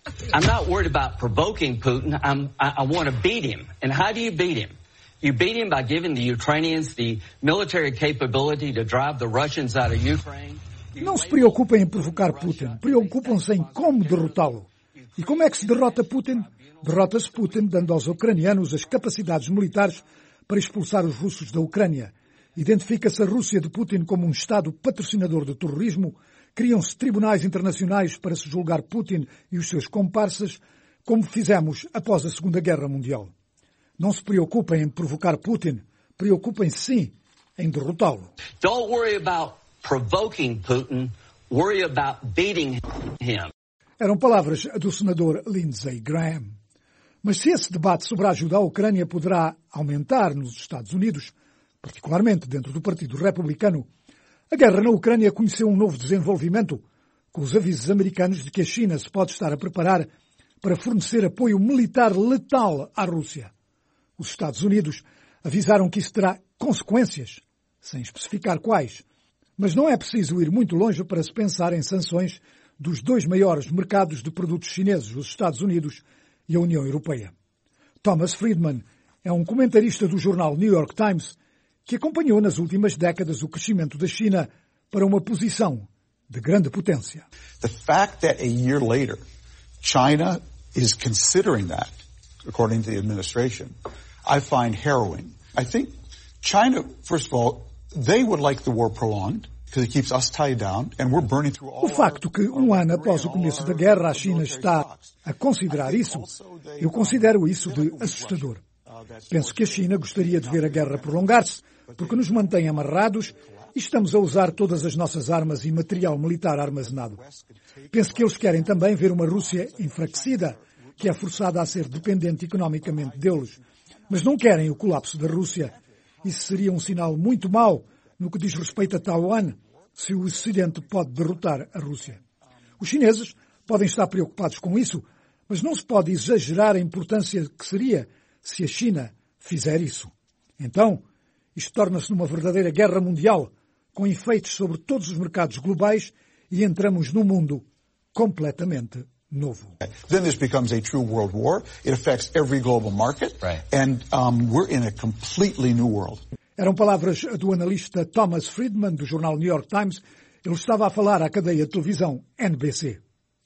I'm not worried about provoking Putin. I want to beat him. And how do you beat him? You beat him by giving the Ukrainians the military capability to drive the Russians out of Ukraine. Não se preocupem em provocar Putin. Preocupam-se em como derrotá-lo. E como é que se derrota Putin? Derrota-se Putin dando aos ucranianos as capacidades militares para expulsar os russos da Ucrânia. Identifica-se a Rússia de Putin como um Estado patrocinador do terrorismo, criam-se tribunais internacionais para se julgar Putin e os seus comparsas, como fizemos após a Segunda Guerra Mundial. Não se preocupem em provocar Putin, preocupem-se sim em derrotá-lo. Don't worry about provoking Putin, worry about beating him. Eram palavras do senador Lindsey Graham. Mas se esse debate sobre a ajuda à Ucrânia poderá aumentar nos Estados Unidos, particularmente dentro do Partido Republicano, a guerra na Ucrânia conheceu um novo desenvolvimento, com os avisos americanos de que a China se pode estar a preparar para fornecer apoio militar letal à Rússia. Os Estados Unidos avisaram que isso terá consequências, sem especificar quais. Mas não é preciso ir muito longe para se pensar em sanções dos dois maiores mercados de produtos chineses, os Estados Unidos e a União Europeia. Thomas Friedman é um comentarista do jornal New York Times que acompanhou nas últimas décadas o crescimento da China para uma posição de grande potência. The fact that a year later China is considering that, according to the administration, I find harrowing. I think China, first of all, they would like the war prolonged because it keeps us tied down and we're burning through all. O facto que um ano após o começo da guerra a China está a considerar isso, eu considero isso de assustador. Penso que a China gostaria de ver a guerra prolongar-se porque nos mantém amarrados e estamos a usar todas as nossas armas e material militar armazenado. Penso que eles querem também ver uma Rússia enfraquecida, que é forçada a ser dependente economicamente deles. Mas não querem o colapso da Rússia. Isso seria um sinal muito mau no que diz respeito a Taiwan, se o Ocidente pode derrotar a Rússia. Os chineses podem estar preocupados com isso, mas não se pode exagerar a importância que seria se a China fizer isso. Então, isto torna-se numa verdadeira guerra mundial, com efeitos sobre todos os mercados globais e entramos num mundo completamente novo. Then this becomes a true world war. It affects every global market, and we're in a completely new world. Eram palavras do analista Thomas Friedman, do jornal New York Times. Ele estava a falar à cadeia de televisão NBC.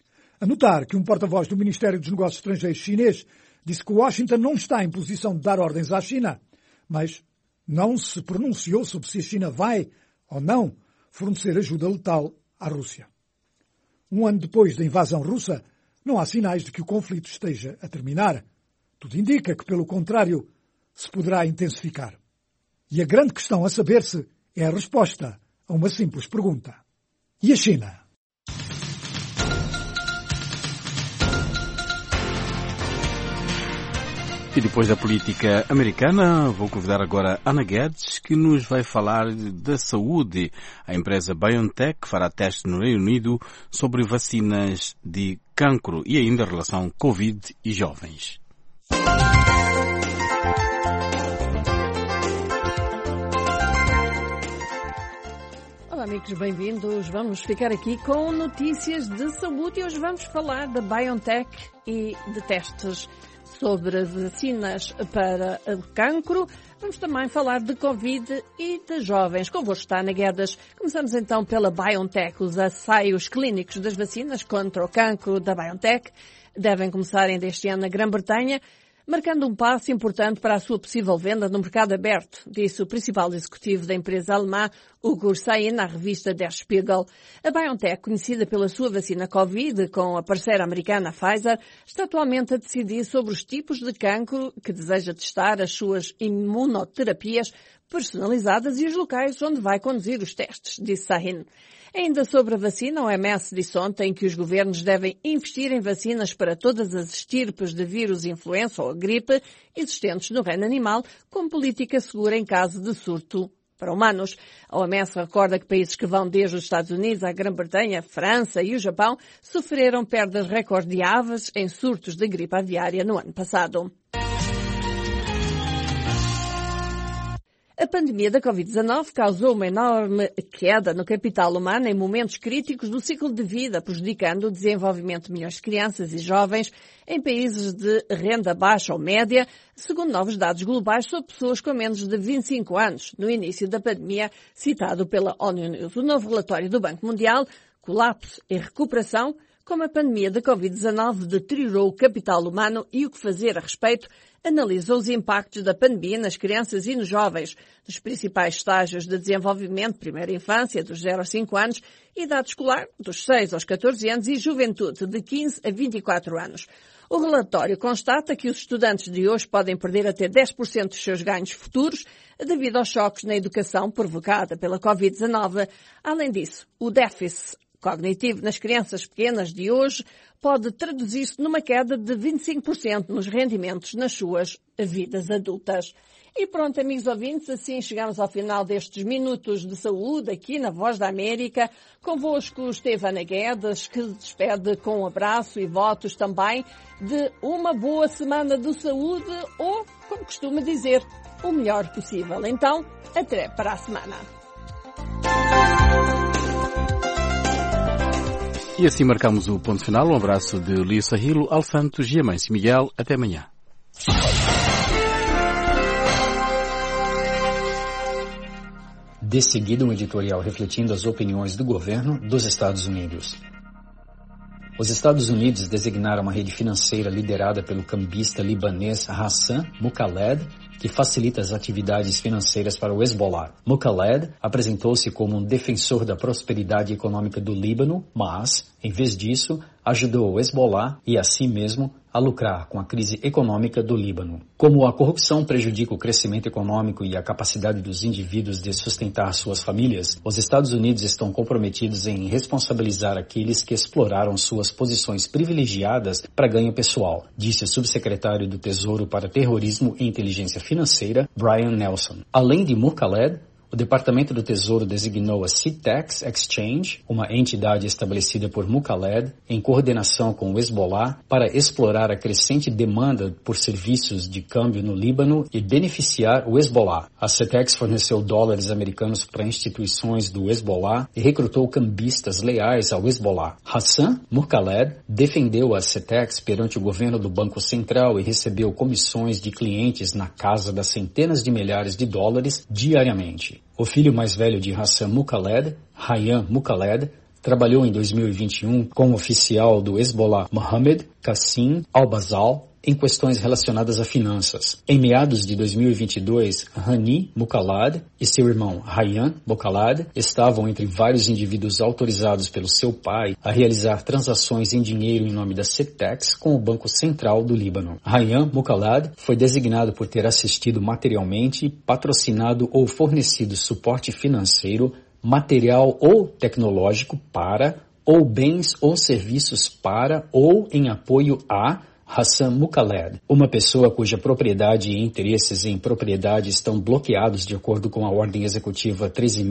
A notar que um porta-voz do Ministério dos Negócios Estrangeiros chinês disse que Washington não está em posição de dar ordens à China, mas não se pronunciou sobre se a China vai ou não fornecer ajuda letal à Rússia. Um ano depois da invasão russa, não há sinais de que o conflito esteja a terminar. Tudo indica que, pelo contrário, se poderá intensificar. E a grande questão a saber-se é a resposta a uma simples pergunta. E a China? E depois da política americana, vou convidar agora Ana Guedes, que nos vai falar da saúde. A empresa BioNTech fará testes no Reino Unido sobre vacinas de cancro e ainda a relação Covid e jovens. Olá amigos, bem-vindos. Vamos ficar aqui com notícias de saúde e hoje vamos falar da BioNTech e de testes sobre vacinas para o cancro. Vamos também falar de Covid e de jovens. Convosco está Ana Guedes. Começamos então pela BioNTech. Os ensaios clínicos das vacinas contra o cancro da BioNTech devem começar ainda este ano na Grã-Bretanha, marcando um passo importante para a sua possível venda no mercado aberto, disse o principal executivo da empresa alemã, Ugur Sahin, à revista Der Spiegel. A BioNTech, conhecida pela sua vacina Covid, com a parceira americana Pfizer, está atualmente a decidir sobre os tipos de cancro que deseja testar, as suas imunoterapias personalizadas e os locais onde vai conduzir os testes, disse Sahin. Ainda sobre a vacina, a OMS disse ontem que os governos devem investir em vacinas para todas as estirpes de vírus influenza ou gripe existentes no reino animal, como política segura em caso de surto para humanos. A OMS recorda que países que vão desde os Estados Unidos à Grã-Bretanha, França e o Japão sofreram perdas recorde de aves em surtos de gripe aviária no ano passado. A pandemia da Covid-19 causou uma enorme queda no capital humano em momentos críticos do ciclo de vida, prejudicando o desenvolvimento de milhões de crianças e jovens em países de renda baixa ou média, segundo novos dados globais sobre pessoas com menos de 25 anos, no início da pandemia, citado pela ONU News. O novo relatório do Banco Mundial, Colapso e Recuperação, como a pandemia da Covid-19 deteriorou o capital humano e o que fazer a respeito, analisa os impactos da pandemia nas crianças e nos jovens, nos principais estágios de desenvolvimento, primeira infância, dos 0 a 5 anos, idade escolar, dos 6 aos 14 anos e juventude, de 15 a 24 anos. O relatório constata que os estudantes de hoje podem perder até 10% dos seus ganhos futuros devido aos choques na educação provocada pela Covid-19. Além disso, o déficit cognitivo nas crianças pequenas de hoje pode traduzir-se numa queda de 25% nos rendimentos nas suas vidas adultas. E pronto, amigos ouvintes, assim chegamos ao final destes Minutos de Saúde aqui na Voz da América. Convosco esteve Ana Guedes, que se despede com um abraço e votos também de uma boa semana de saúde ou, como costuma dizer, o melhor possível. Então, até para a semana. E assim marcamos o ponto final. Um abraço de Lisa Hilo, Alfantos e Amâncio Miguel. Até amanhã. De seguida, um editorial refletindo as opiniões do governo dos Estados Unidos. Os Estados Unidos designaram uma rede financeira liderada pelo cambista libanês Hassan Mukalled, que facilita as atividades financeiras para o Hezbollah. Mukalled apresentou-se como um defensor da prosperidade econômica do Líbano, mas, em vez disso, ajudou o Hezbollah e a si mesmo a lucrar com a crise econômica do Líbano. Como a corrupção prejudica o crescimento econômico e a capacidade dos indivíduos de sustentar suas famílias, os Estados Unidos estão comprometidos em responsabilizar aqueles que exploraram suas posições privilegiadas para ganho pessoal, disse o subsecretário do Tesouro para Terrorismo e Inteligência Financeira, Brian Nelson. Além de Mukalled, o Departamento do Tesouro designou a CITEX Exchange, uma entidade estabelecida por Mukalled, em coordenação com o Hezbollah, para explorar a crescente demanda por serviços de câmbio no Líbano e beneficiar o Hezbollah. A CITEX forneceu dólares americanos para instituições do Hezbollah e recrutou cambistas leais ao Hezbollah. Hassan Mukalled defendeu a CITEX perante o governo do Banco Central e recebeu comissões de clientes na casa das centenas de milhares de dólares diariamente. O filho mais velho de Hassan Mukalled, Hayyan Mukalled, trabalhou em 2021 com o oficial do Hezbollah Mohammed Qassim al-Bazal em questões relacionadas a finanças. Em meados de 2022, Hani Mukalled e seu irmão Hayyan Mukalled estavam entre vários indivíduos autorizados pelo seu pai a realizar transações em dinheiro em nome da CITEX com o Banco Central do Líbano. Hayyan Mukalled foi designado por ter assistido materialmente, patrocinado ou fornecido suporte financeiro, material ou tecnológico para, ou bens ou serviços para, ou em apoio a Hassan Mukalled, uma pessoa cuja propriedade e interesses em propriedade estão bloqueados de acordo com a Ordem Executiva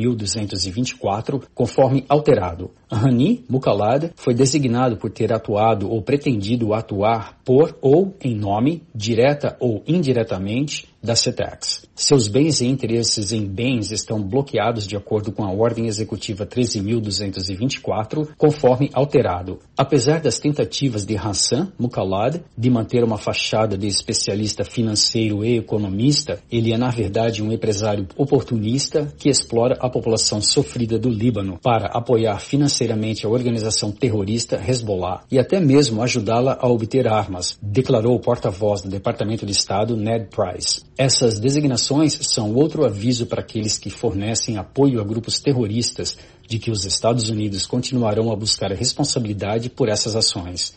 13.224, conforme alterado. Hani Mukalled foi designado por ter atuado ou pretendido atuar por ou em nome, direta ou indiretamente, da CITEX. Seus bens e interesses em bens estão bloqueados de acordo com a Ordem Executiva 13.224, conforme alterado. Apesar das tentativas de Hassan Mukalled de manter uma fachada de especialista financeiro e economista, ele é na verdade um empresário oportunista que explora a população sofrida do Líbano para apoiar financeiramente a organização terrorista Hezbollah e até mesmo ajudá-la a obter armas, declarou o porta-voz do Departamento de Estado Ned Price. Essas designações são outro aviso para aqueles que fornecem apoio a grupos terroristas de que os Estados Unidos continuarão a buscar a responsabilidade por essas ações.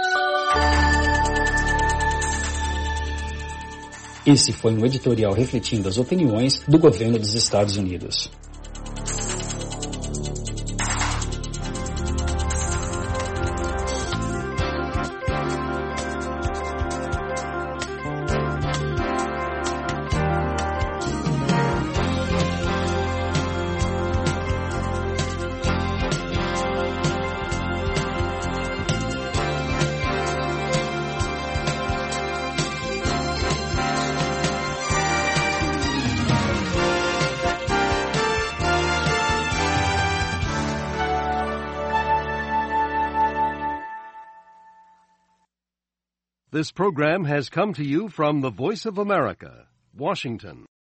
Esse foi um editorial refletindo as opiniões do governo dos Estados Unidos. This program has come to you from the Voice of America, Washington.